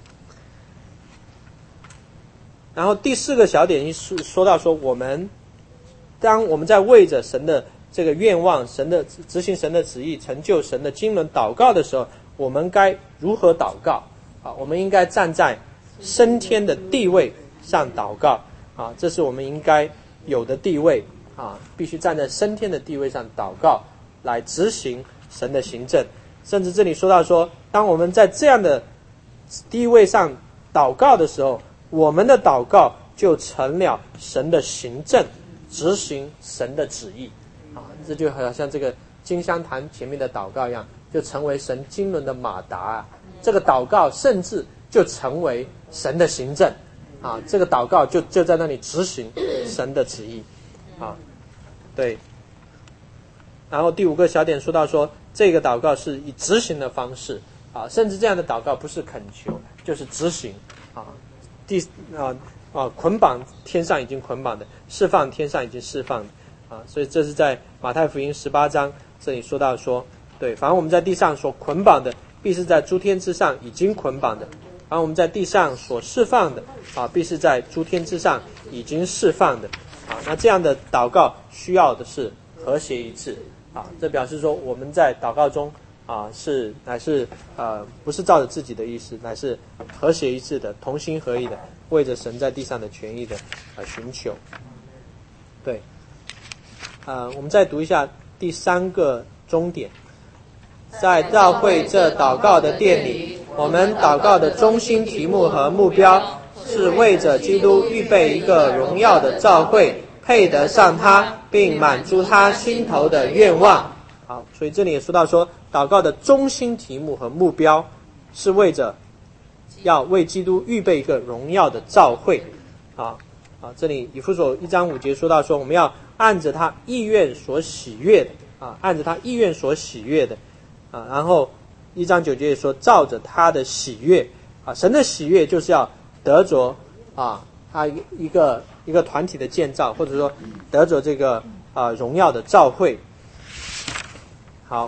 然后第四个小点是说到说，我们当我们在为着神的这个愿望、神的执行神的旨意、成就神的经纶祷告的时候，我们该如何祷告啊？我们应该站在升天的地位上祷告啊，这是我们应该有的地位啊，必须站在升天的地位上祷告，来执行神的行政。甚至这里说到说，当我们在这样的地位上祷告的时候，我们的祷告就成了神的行政，执行神的旨意啊，这就好像这个金香坛前面的祷告一样，就成为神经纶的马达啊。这个祷告甚至就成为神的行政啊，这个祷告就就在那里执行神的旨意啊，对。然后第五个小点说到说，这个祷告是以执行的方式啊，甚至这样的祷告不是恳求，就是执行啊。第啊啊捆绑天上已经捆绑的，释放天上已经释放的啊，所以这是在马太福音十八章这里说到说，对，凡我们在地上所捆绑的，必是在诸天之上已经捆绑的；凡我们在地上所释放的啊，必是在诸天之上已经释放的啊。那这样的祷告需要的是和谐一致啊，这表示说我们在祷告中啊，是乃是呃，不是照着自己的意思，乃是和谐一致的、同心合意的，为着神在地上的权益的呃寻求。对，呃，我们再读一下第三个终点，在教会这祷告的殿里，我们祷告的中心题目和目标是为着基督预备一个荣耀的教会，配得上他，并满足他心头的愿望。好，所以这里也说到说，祷告的中心题目和目标是为着要为基督预备一个荣耀的教会啊啊！这里以弗所一章五节说到说，我们要按着他意愿所喜悦的啊，按着他意愿所喜悦的啊。然后一章九节也说，照着他的喜悦啊，神的喜悦就是要得着啊，他一个一个团体的建造，或者说得着这个啊荣耀的教会。好，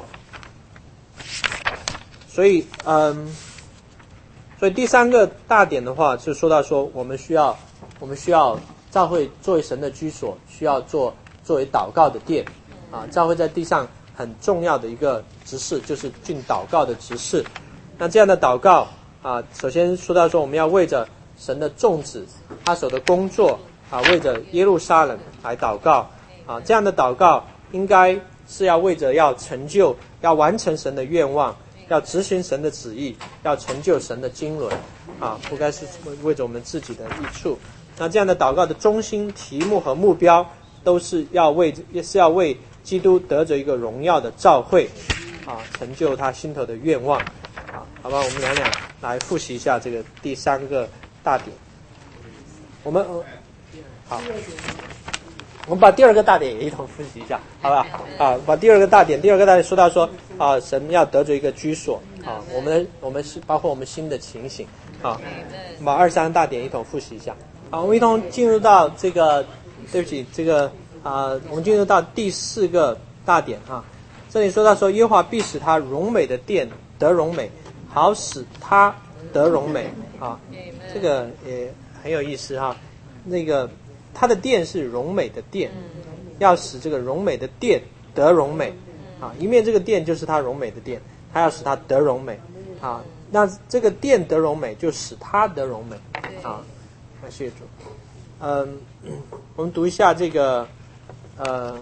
所以嗯，所以第三个大点的话，就说到说，我们需要，我们需要教会作为神的居所，需要做作为祷告的殿啊。教会在地上很重要的一个职事，就是尽祷告的职事。那这样的祷告啊，首先说到说，我们要为着神的众子，他所的工作啊，为着耶路撒冷来祷告啊。这样的祷告应该是要为着要成就、要完成神的愿望，要执行神的旨意，要成就神的经纶啊，不该是为着我们自己的益处。那这样的祷告的中心题目和目标，都是要为也是要为基督得着一个荣耀的召会啊，成就他心头的愿望啊。好吧，我们两两来复习一下这个第三个大点。我们好。我们把第二个大点也一同复习一下，好吧？啊，把第二个大点，第二个大点说到说啊，神要得着一个居所啊，我们我们是包括我们新的情形啊，把二三大点一同复习一下。好，我们一同进入到这个，对不起，这个啊，我们进入到第四个大点啊，这里说到说，耶和华必使他荣美的殿得荣美，好使他得荣美啊，这个也很有意思哈，那个。他的殿是荣美的殿，要使这个荣美的殿得荣美啊！一面这个殿就是他荣美的殿，他要使他得荣美啊！那这个殿得荣美，就使他得荣美啊！感谢主。嗯，我们读一下这个呃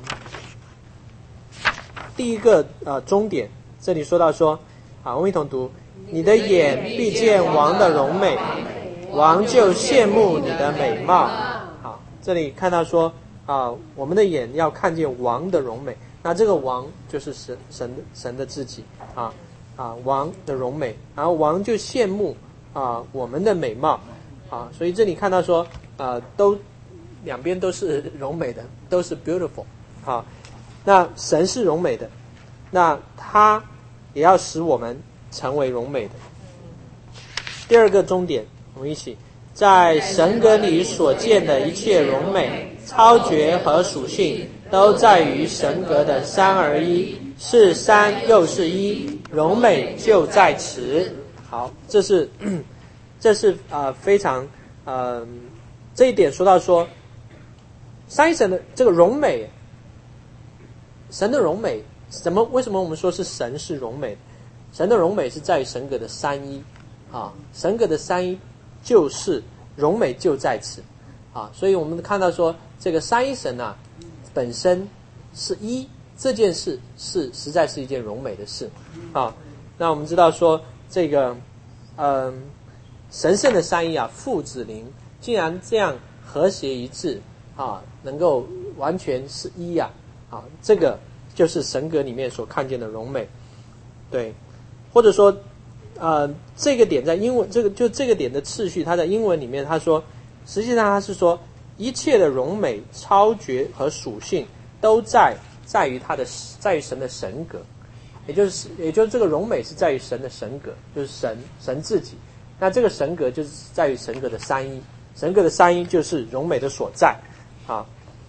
第一个呃终点，这里说到说啊，我们一同读：你的眼必见王的荣美，王就羡慕你的美貌。这里看到说啊，我们的眼要看见王的荣美，那这个王就是神神神的自己啊啊，王的荣美，然后王就羡慕啊我们的美貌啊，所以这里看到说，呃，都两边都是荣美的，都是 beautiful 啊。那神是荣美的，那他也要使我们成为荣美的。第二个终点，我们一起在神格里所见的一切荣美、超绝和属性，都在于神格的三而一，是三又是一，荣美就在此。好，这是这是呃非常呃这一点说到说，三一神的这个荣美，神的荣美，什么？为什么我们说是神是荣美？神的荣美是在于神格的三一啊，神格的三一就是荣美就在此啊，所以我们看到说这个三一神啊本身是一，这件事是实在是一件荣美的事啊。那我们知道说这个嗯、呃、神圣的三一啊，父子灵竟然这样和谐一致啊，能够完全是一啊啊，这个就是神格里面所看见的荣美。对，或者说呃这个点在英文，这个就这个点的次序，它在英文里面他说，实际上他是说一切的荣美、超绝和属性都在在于它的在于神的神格，也就是也就是这个荣美是在于神的神格，就是神神自己。那这个神格就是在于神格的三一，神格的三一就是荣美的所在啊。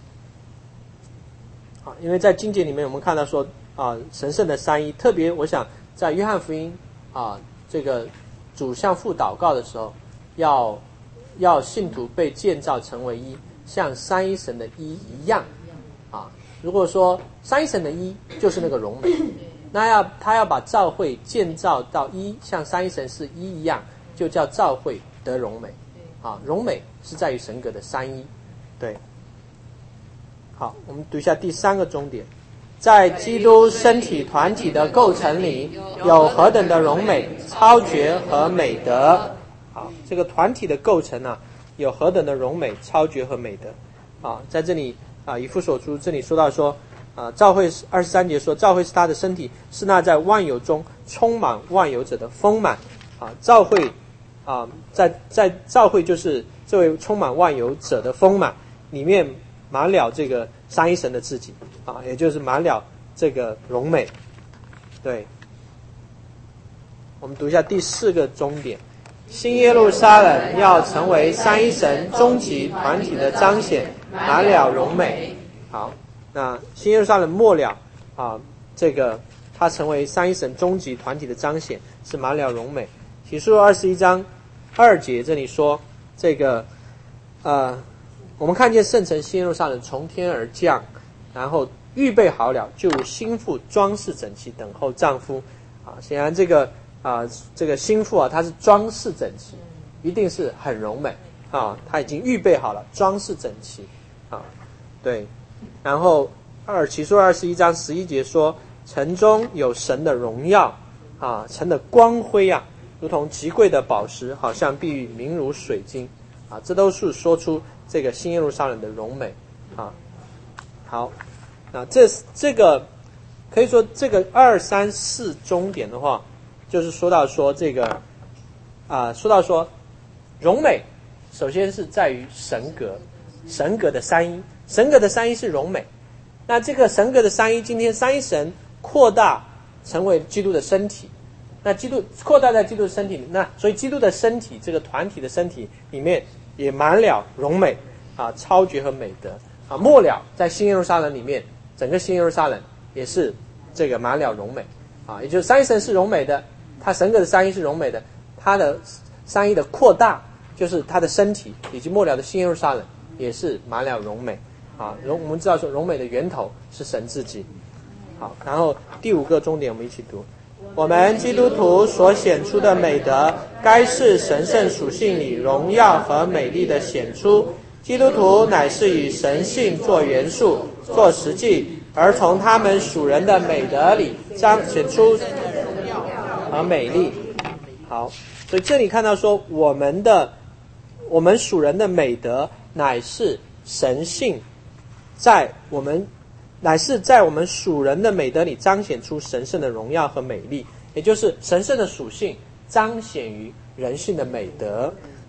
啊，因为在经节里面我们看到说啊，神圣的三一，特别我想在约翰福音啊，这个主向父祷告的时候，要要信徒被建造成为一，像三一神的一一样啊。如果说三一神的一就是那个荣美，那要他要把教会建造到一，像三一神是一一样，就叫教会得荣美啊。荣美是在于神格的三一。对，好，我们读一下第三个终点，在基督身体团体的构成里，有何等的荣美、超绝和美德。好，这个团体的构成啊，有何等的荣美、超绝和美德啊。在这里啊，以弗所书这里说到说啊，教会二十三节说，教会是他的身体，是那在万有中充满万有者的丰满啊。教会啊，在在教会就是这位充满万有者的丰满里面满了这个三一神的自己啊，也就是满了这个荣美。对，我们读一下第四个终点，新耶路撒冷要成为三一神终极团体的彰显，满了荣美。好，那新耶路撒冷末了啊，这个它成为三一神终极团体的彰显，是满了荣美。启示录二十一章二节这里说，这个呃，我们看见圣城新耶路撒冷从天而降，然后预备好了，就如新妇装饰整齐，等候丈夫啊。显然这个啊，这个新妇啊，她是装饰整齐，一定是很荣美啊，她已经预备好了，装饰整齐啊。对，然后二启示录二十一章十一节说，城中有神的荣耀啊，城的光辉啊，如同极贵的宝石，好像碧玉，明如水晶啊，这都是说出这个新耶路撒冷的荣美啊。好，那这这个可以说这个二三四终点的话，就是说到说这个啊，说到说荣美，首先是在于神格，神格的三一，神格的三一是荣美。那这个神格的三一，今天三一神扩大成为基督的身体，那基督扩大在基督的身体里，那所以基督的身体这个团体的身体里面也满了荣美啊，超绝和美德啊。末了在新耶路撒冷里面，整个新耶路撒冷也是这个满了荣美啊，也就是三一神是荣美的，他神格的三一是荣美的，他的三一的扩大就是他的身体，以及末了的新耶路撒冷也是满了荣美啊。荣我们知道说荣美的源头是神自己。好，然后第五个终点我们一起读，我们基督徒所显出的美德，该是神圣属性里荣耀和美丽的显出。基督徒乃是以神性做元素、做实际，而从他们属人的美德里彰显出和美丽。好，所以这里看到说，我们的我们属人的美德乃是神性在我们乃是在我们属人的美德里彰显出神圣的荣耀和美丽，也就是神圣的属性彰显于人性的美德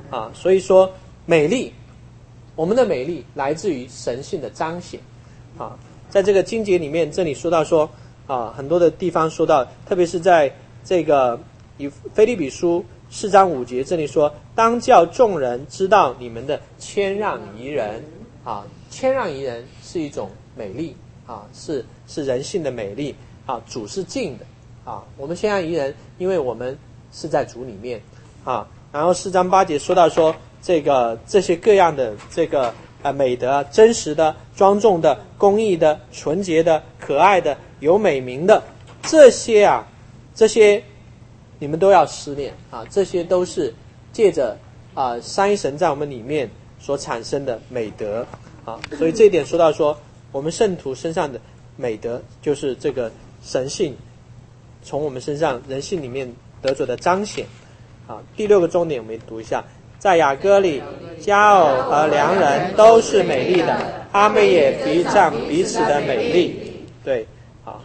啊，所以说美丽，我们的美丽来自于神性的彰显啊。在这个经节里面，这里说到说啊，很多的地方说到，特别是在这个以腓立比书四章五节，这里说，当叫众人知道你们的谦让宜人啊，谦让宜人是一种美丽啊，是是人性的美丽啊，主是敬的啊，我们谦让宜人，因为我们是在主里面啊。然后四章八节说到说，这个这些各样的这个呃美德，真实的、庄重的、公义的、纯洁的、可爱的、有美名的，这些啊，这些你们都要思念啊，这些都是借着啊三一神在我们里面所产生的美德啊。所以这一点说到说，我们圣徒身上的美德就是这个神性从我们身上人性里面得着的彰显啊。第六个重点我们也读一下，在雅歌里，佳偶和良人都是美丽的，他们也比仗彼此的美丽。对，好。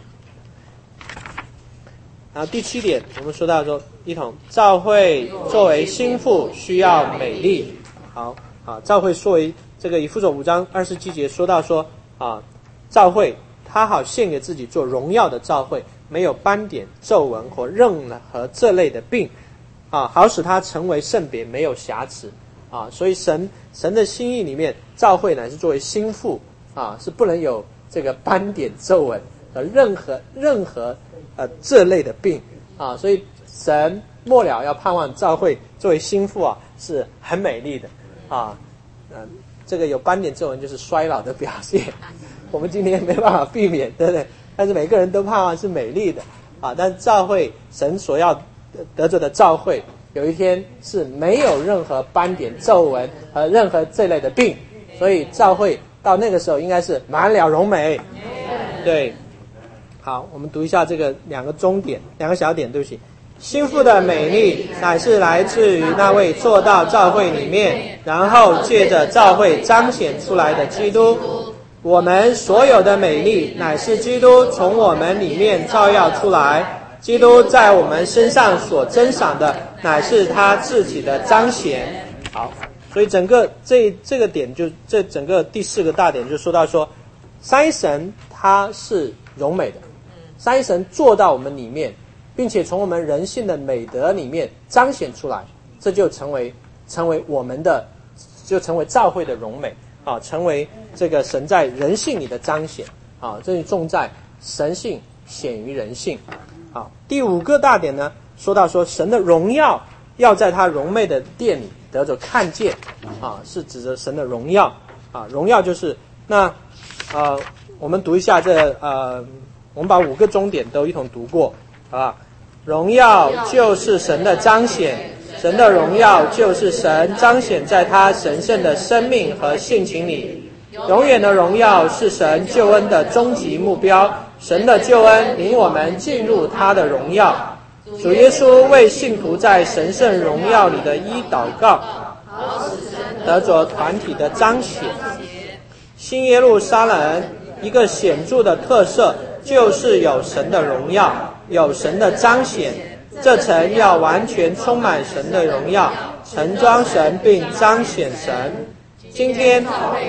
然后第七点，我们说到说，一同教会作为心腹需要美丽。好啊，教会作为这个以弗所五章二十七节说到说啊，教会他好献给自己做荣耀的教会，没有斑点、皱纹或任何这类的病。啊，好使它成为圣别，没有瑕疵啊！所以神神的心意里面，教会乃是作为心腹啊，是不能有这个斑点、皱纹和任何任何呃这类的病啊！所以神末了要盼望教会作为心腹啊，是很美丽的啊。嗯、呃，这个有斑点、皱纹就是衰老的表现，我们今天没办法避免，对不对？但是每个人都盼望是美丽的啊！但是教会神所要得着的教会，有一天是没有任何斑点、皱纹和任何这类的病，所以教会到那个时候应该是满了荣美。对，好，我们读一下这个两个中点，两个小点，对不起。心腹的美丽乃是来自于那位坐到教会里面，然后借着教会彰显出来的基督。我们所有的美丽乃是基督从我们里面照耀出来。基督在我们身上所珍赏的，乃是他自己的彰显。好，所以整个这这个点就这整个第四个大点就说到说，三一神他是荣美的，三一神做到我们里面，并且从我们人性的美德里面彰显出来，这就成为成为我们的，就成为教会的荣美啊，成为这个神在人性里的彰显啊，这是重在神性显于人性。好，第五个大点呢，说到说神的荣耀要在他荣美的殿里得着看见啊，是指着神的荣耀啊，荣耀就是那呃，我们读一下这呃，我们把五个中点都一同读过啊。荣耀就是神的彰显，神的荣耀就是神彰显在他神圣的生命和性情里。永远的荣耀是神救恩的终极目标。神的救恩领我们进入他的荣耀。主耶稣为信徒在神圣荣耀里的一祷告，得着团体的彰显。新耶路撒冷一个显著的特色就是有神的荣耀，有神的彰显。这城要完全充满神的荣耀，盛装神并彰显神。今天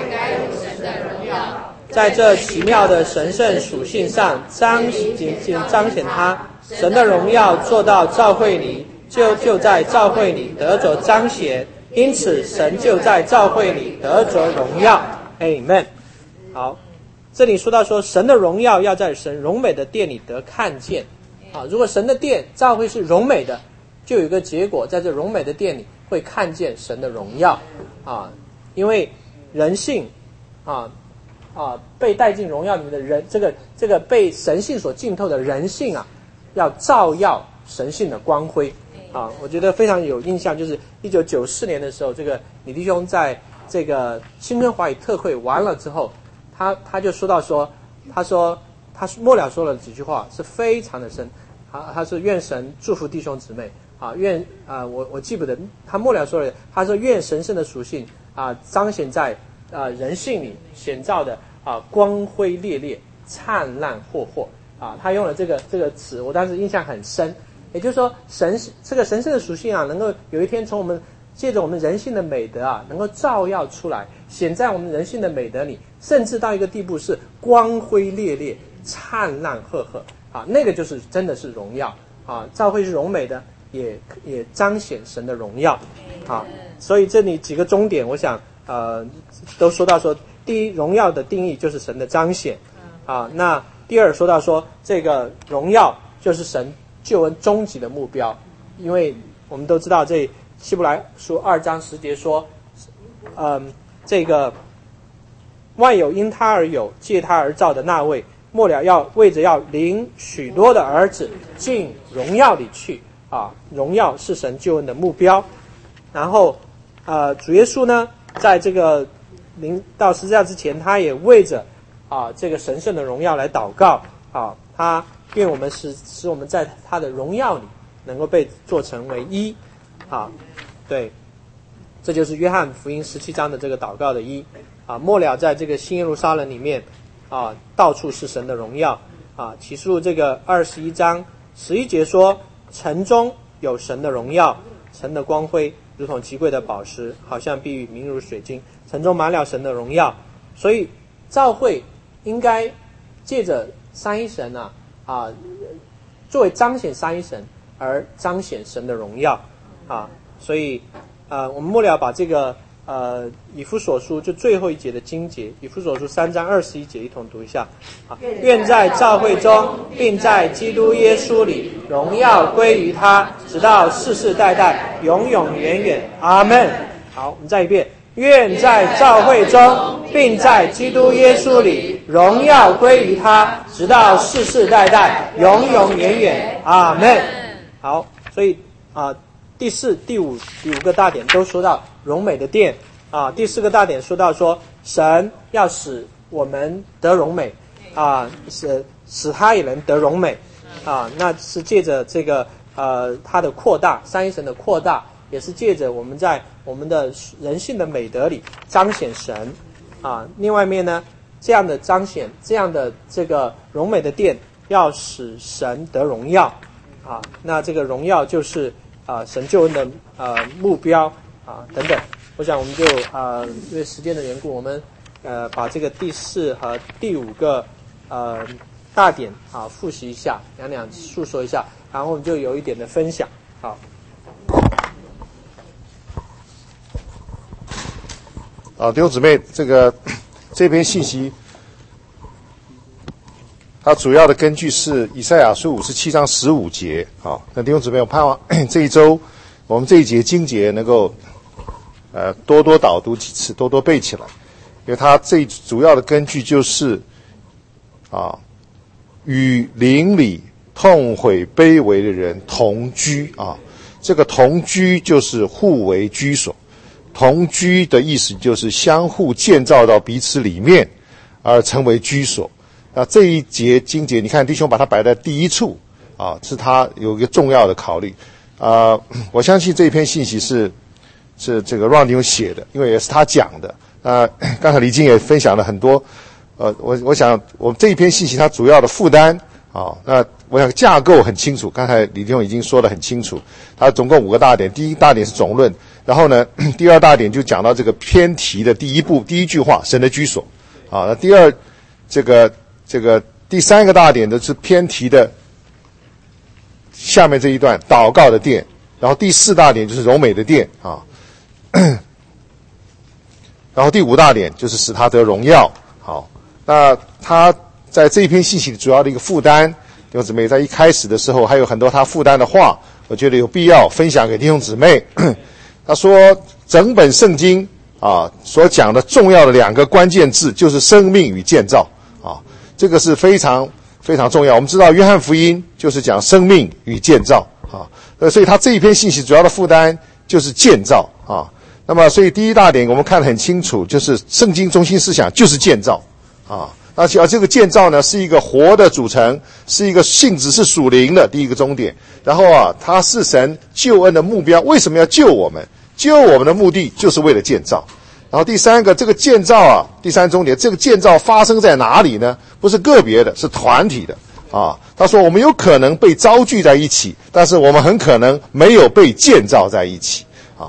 在这奇妙的神圣属性上彰仅仅彰显他神的荣耀，做到教会里，就就在教会里得着彰显，因此神就在教会里得着荣耀。 Amen。 好，这里说到说神的荣耀要在神荣美的殿里得看见啊，如果神的殿教会是荣美的，就有一个结果，在这荣美的殿里会看见神的荣耀啊，因为人性啊啊被带进荣耀里面的人，这个这个被神性所浸透的人性啊，要照耀神性的光辉啊。我觉得非常有印象，就是一九九四年的时候，这个李弟兄在这个青春华语特会完了之后，他他就说到说，他说他末了说了几句话是非常的深啊，他说愿神祝福弟兄姊妹啊，愿啊、呃、我我记不得他末了说了，他说愿神圣的属性啊彰显在啊人性里显照的啊光辉烈烈、灿烂霍霍啊，他用了这个这个词，我当时印象很深。也就是说，神这个神圣的属性啊，能够有一天从我们借着我们人性的美德啊，能够照耀出来，显在我们人性的美德里，甚至到一个地步是光辉烈烈、灿烂赫赫啊，那个就是真的是荣耀啊！教会是荣美的，也也彰显神的荣耀啊！所以这里几个重点，我想呃都说到说，第一，荣耀的定义就是神的彰显啊。那第二，说到说这个荣耀就是神救恩终极的目标，因为我们都知道这希伯来书二章十节说，嗯，这个万有因他而有，借他而造的那位，末了要为着要领许多的儿子进荣耀里去啊！荣耀是神救恩的目标。然后，呃，主耶稣呢，在这个临到十字架之前，他也为着啊这个神圣的荣耀来祷告啊，他愿我们使使我们在他的荣耀里能够被做成为一啊，对，这就是约翰福音十七章的这个祷告的一啊。末了在这个新耶路撒冷里面啊，到处是神的荣耀啊。启示录这个二十一章十一节说，城中有神的荣耀，城的光辉如同极贵的宝石，好像碧玉明如水晶，城中满了神的荣耀。所以教会应该借着三一神啊啊，作为彰显三一神而彰显神的荣耀啊。所以呃，我们末了把这个呃以弗所书就最后一节的经节，以弗所书三章二十一节一同读一下啊。愿在教会中，并在基督耶稣里，荣耀归于他，直到世世代代，永永远远。阿们。好，我们再一遍。愿在教会中，并在基督耶稣里，荣耀归于他，直到世世代代，永永远远。阿们。好，所以啊、呃，第四、第五、第五个大点都说到荣美的殿啊。第四个大点说到说，神要使我们得荣美啊，使使他也能得荣美啊。那是借着这个呃他的扩大，三一神的扩大，也是借着我们在我们的人性的美德里彰显神啊。另外一面呢，这样的彰显，这样的这个荣美的殿，要使神得荣耀啊。那这个荣耀就是啊神救恩的呃目标啊等等。我想我们就啊因为时间的缘故，我们呃把这个第四和第五个呃大点啊复习一下，两两述说一下，然后我们就有一点的分享。好。 啊，弟兄姊妹，这个这篇信息，它主要的根据是以赛亚书五十七章十五节。好，那弟兄姊妹，我盼望这一周我们这一节经节能够呃多多导读几次，多多背起来，因为它最主要的根据就是啊，与邻里痛悔卑微的人同居啊，这个同居就是互为居所。同居的意思就是相互建造到彼此里面，而成为居所。那这一节经节，你看弟兄把它摆在第一处啊，是他有一个重要的考虑啊。我相信这一篇信息是是这个让弟兄写的，因为也是他讲的。啊，刚才李金也分享了很多，呃，我我想我们这一篇信息它主要的负担啊，那我想架构很清楚。刚才李弟兄已经说得很清楚，它总共五个大点，第一大点是总论。然后呢，第二大点就讲到这个篇题的第一步，第一句话，神的居所。啊，那第二，这个这个第三个大点的是篇题的下面这一段，祷告的殿。然后第四大点就是柔美的殿啊。然后第五大点就是使他得荣耀。好，那他在这一篇信息主要的一个负担，弟兄姊妹在一开始的时候还有很多他负担的话，我觉得有必要分享给弟兄姊妹。他说整本圣经啊所讲的重要的两个关键字就是生命与建造啊，这个是非常非常重要。我们知道约翰福音就是讲生命与建造啊，所以他这一篇信息主要的负担就是建造啊。那么所以第一大点我们看得很清楚，就是圣经中心思想就是建造啊。而且这个建造呢是一个活的组成，是一个性质是属灵的第一个终点。然后啊，它是神救恩的目标。为什么要救我们？救我们的目的就是为了建造。然后第三个，这个建造啊，第三终点，这个建造发生在哪里呢？不是个别的，是团体的啊。他说我们有可能被招聚在一起，但是我们很可能没有被建造在一起啊。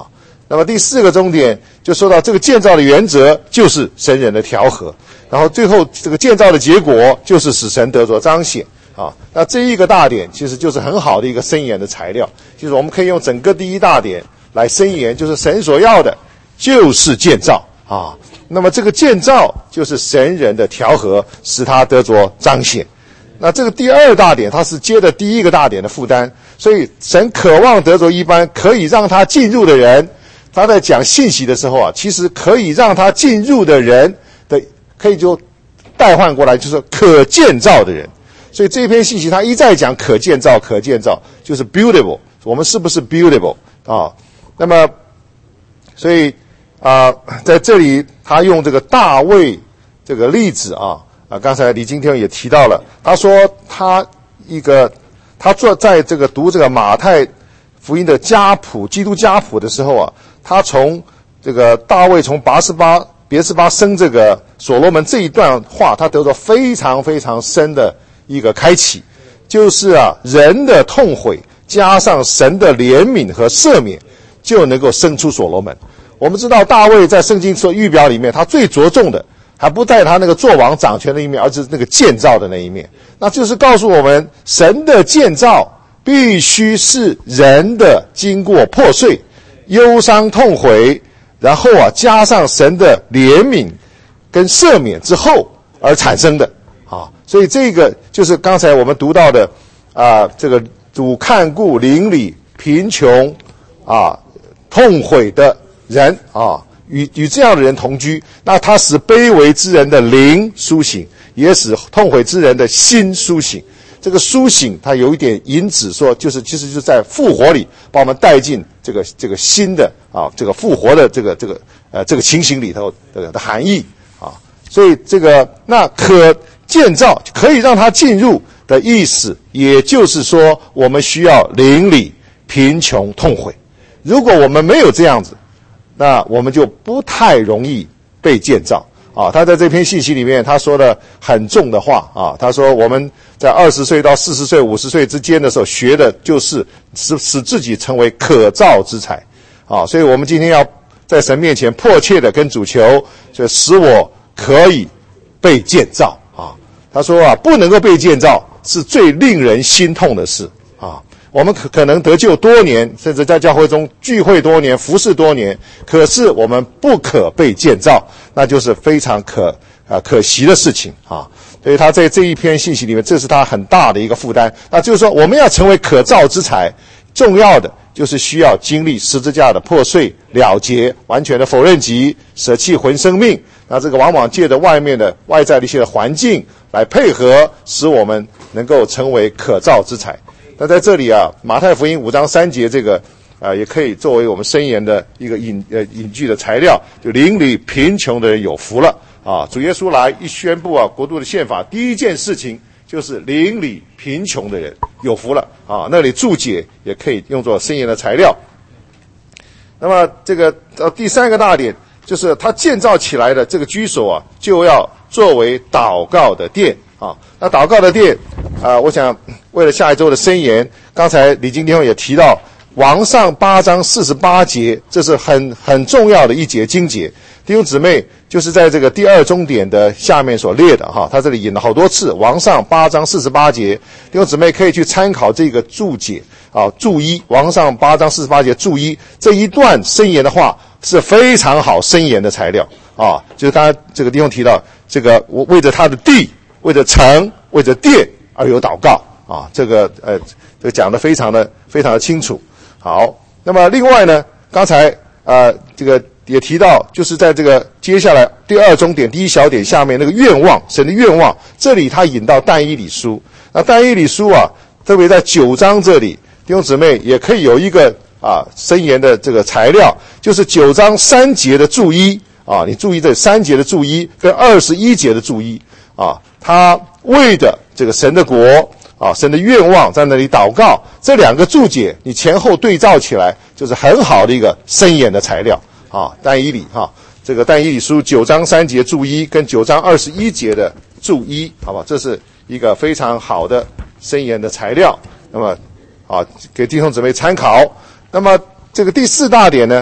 那么第四个重点就说到这个建造的原则就是神人的调和，然后最后这个建造的结果就是使神得着彰显啊。那这一个大点其实就是很好的一个申言的材料，就是我们可以用整个第一大点来申言，就是神所要的就是建造啊。那么这个建造就是神人的调和，使他得着彰显。那这个第二大点它是接的第一个大点的负担，所以神渴望得着一般可以让他进入的人，他在讲信息的时候啊，其实可以让他进入的人的，可以就代换过来，就是可建造的人。所以这篇信息他一再讲可建造，可建造就是 buildable， 我们是不是 buildable 啊？那么，所以啊、呃，在这里他用这个大卫这个例子啊。啊，刚才李金天也提到了，他说他一个他做在这个读这个马太福音的家谱，基督家谱的时候啊，他从这个大卫从拔示巴别示巴生这个所罗门这一段话，他得到非常非常深的一个开启，就是啊，人的痛悔加上神的怜悯和赦免，就能够生出所罗门。我们知道大卫在圣经所预表里面，他最着重的还不在他那个做王掌权的一面，而是那个建造的那一面。那就是告诉我们，神的建造必须是人的经过破碎、忧伤、痛悔，然后啊加上神的怜悯跟赦免之后而产生的啊。所以这个就是刚才我们读到的啊，这个主看顾邻里贫穷啊痛悔的人啊。与与这样的人同居，那他使卑微之人的灵苏醒，也使痛悔之人的心苏醒。这个苏醒，它有一点引指说，就是其实就是在复活里把我们带进这个这个新的啊，这个复活的这个这个呃这个情形里头的的含义啊。所以这个那可建造可以让他进入的意思，也就是说，我们需要邻里贫穷痛悔。如果我们没有这样子，那我们就不太容易被建造啊。他在这篇信息里面他说了很重的话啊，他说我们在二十岁到四十岁五十岁之间的时候学的就是使使自己成为可造之材啊。所以我们今天要在神面前迫切的跟主求，就使我可以被建造啊。他说啊，不能够被建造是最令人心痛的事啊。我们可可能得救多年，甚至在教会中聚会多年，服侍多年，可是我们不可被建造，那就是非常可啊可惜的事情啊。所以他在这一篇信息里面，这是他很大的一个负担。那就是说，我们要成为可造之材，重要的就是需要经历十字架的破碎、了结、完全的否认己、舍弃魂生命。那这个往往借着外面的外在的一些环境来配合，使我们能够成为可造之材。那在这里啊，马太福音五章三节这个啊，也可以作为我们申言的一个引呃引据的材料，就邻里贫穷的人有福了啊！主耶稣来一宣布啊，国度的宪法，第一件事情就是邻里贫穷的人有福了啊！那里注解也可以用作申言的材料。那么这个呃第三个大点就是他建造起来的这个居所啊，就要作为祷告的殿啊。那祷告的殿啊，我想为了下一周的申言，刚才李金弟兄也提到王上八章四十八节，这是很很重要的一节经节。弟兄姊妹，就是在这个第二中点的下面所列的哈，他这里引了好多次王上八章四十八节，弟兄姊妹可以去参考这个注解啊，注一王上八章四十八节注一这一段申言的话是非常好申言的材料啊，就是刚才这个弟兄提到这个为着他的地，为着城，为着殿而有祷告啊，这个呃这个讲得非常的非常的清楚。好，那么另外呢，刚才呃这个也提到，就是在这个接下来第二中点第一小点下面那个愿望，神的愿望，这里他引到但以理书。那但以理书啊，特别在九章这里，弟兄姊妹也可以有一个啊申言的这个材料，就是九章三节的注一啊，你注意这三节的注一跟二十一节的注一啊，他为的这个神的国啊，神的愿望在那里祷告，这两个注解你前后对照起来，就是很好的一个申言的材料啊。但以理哈，这个但以理书九章三节注一跟九章二十一节的注一，好吧，这是一个非常好的申言的材料。那么啊，给弟兄姊妹参考。那么这个第四大点呢，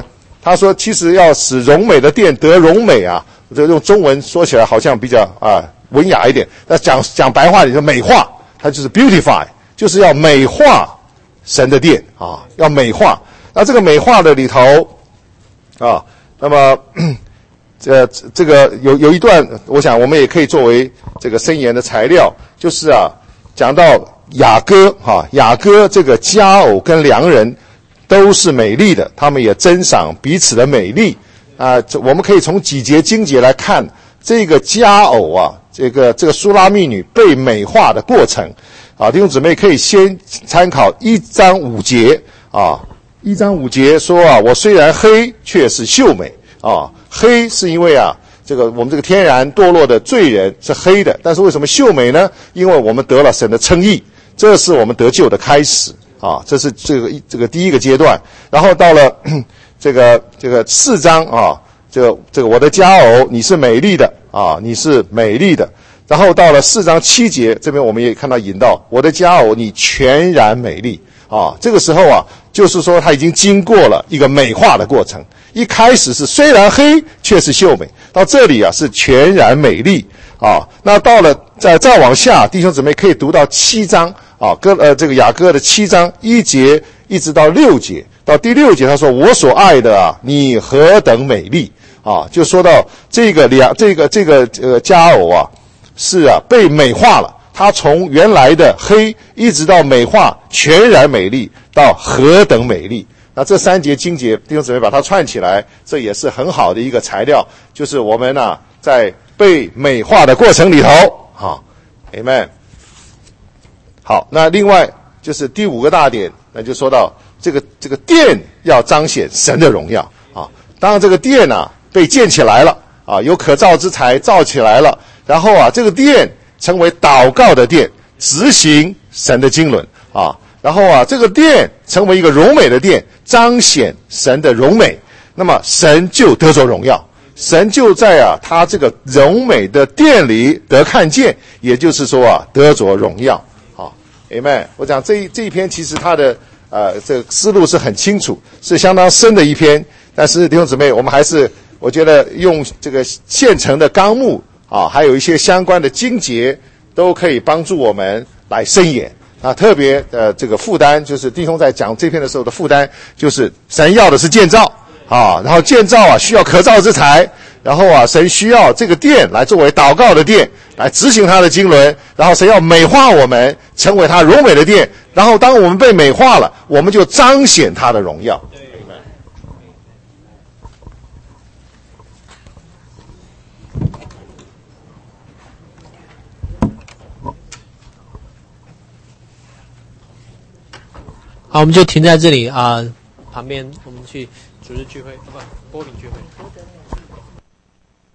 他说其实要使荣美的殿得荣美啊，这用中文说起来好像比较啊文雅一点，那讲讲白话里就美化，它就是 beautify， 就是要美化神的殿啊，要美化。那这个美化的里头啊，那么这这个有有一段，我想我们也可以作为这个箴言的材料，就是啊讲到雅歌哈，雅歌这个佳偶跟良人都是美丽的，他们也珍赏彼此的美丽啊。我们可以从几节经节来看这个佳偶啊，这个这个苏拉密女被美化的过程啊。弟兄姊妹可以先参考一章五节啊，一章五节说啊，我虽然黑，却是秀美啊。黑是因为啊，这个我们这个天然堕落的罪人是黑的，但是为什么秀美呢？因为我们得了神的称义，这是我们得救的开始。啊，这是这个这个第一个阶段，然后到了这个这个四章啊，这个这个我的佳偶，你是美丽的啊，你是美丽的。然后到了四章七节，这边我们也看到引到我的佳偶，你全然美丽啊。这个时候啊，就是说他已经经过了一个美化的过程。一开始是虽然黑，却是秀美，到这里啊是全然美丽啊。那到了再再往下，弟兄姊妹可以读到七章。啊，歌呃，这个雅歌的七章一节一直到六节，到第六节他说：“我所爱的啊，你何等美丽啊！”就说到这个两这个这个呃佳偶啊，是啊被美化了，他从原来的黑一直到美化全然美丽，到何等美丽。那这三节经节，弟兄姊妹把它串起来，这也是很好的一个材料，就是我们啊在被美化的过程里头啊 ，Amen。好，那另外就是第五个大点，那就说到这个这个殿要彰显神的荣耀啊。当然这个殿啊被建起来了啊，有可造之材造起来了，然后啊这个殿成为祷告的殿，执行神的经纶啊。然后啊这个殿成为一个荣美的殿，彰显神的荣美，那么神就得着荣耀，神就在啊他这个荣美的殿里得看见，也就是说啊得着荣耀。Amen。我讲这一这一篇其实它的呃这个思路是很清楚，是相当深的一篇。但是弟兄姊妹，我们还是我觉得用这个现成的纲目啊，还有一些相关的经节，都可以帮助我们来深研啊。特别呃这个负担就是弟兄在讲这篇的时候的负担，就是神要的是建造啊，然后建造啊需要可造之材。然后啊，神需要这个殿来作为祷告的殿，来执行他的经纶。然后神要美化我们，成为他荣美的殿。然后当我们被美化了，我们就彰显他的荣耀。 好，我们就停在这里啊、呃。旁边我们去主日聚会，不，波饼聚会。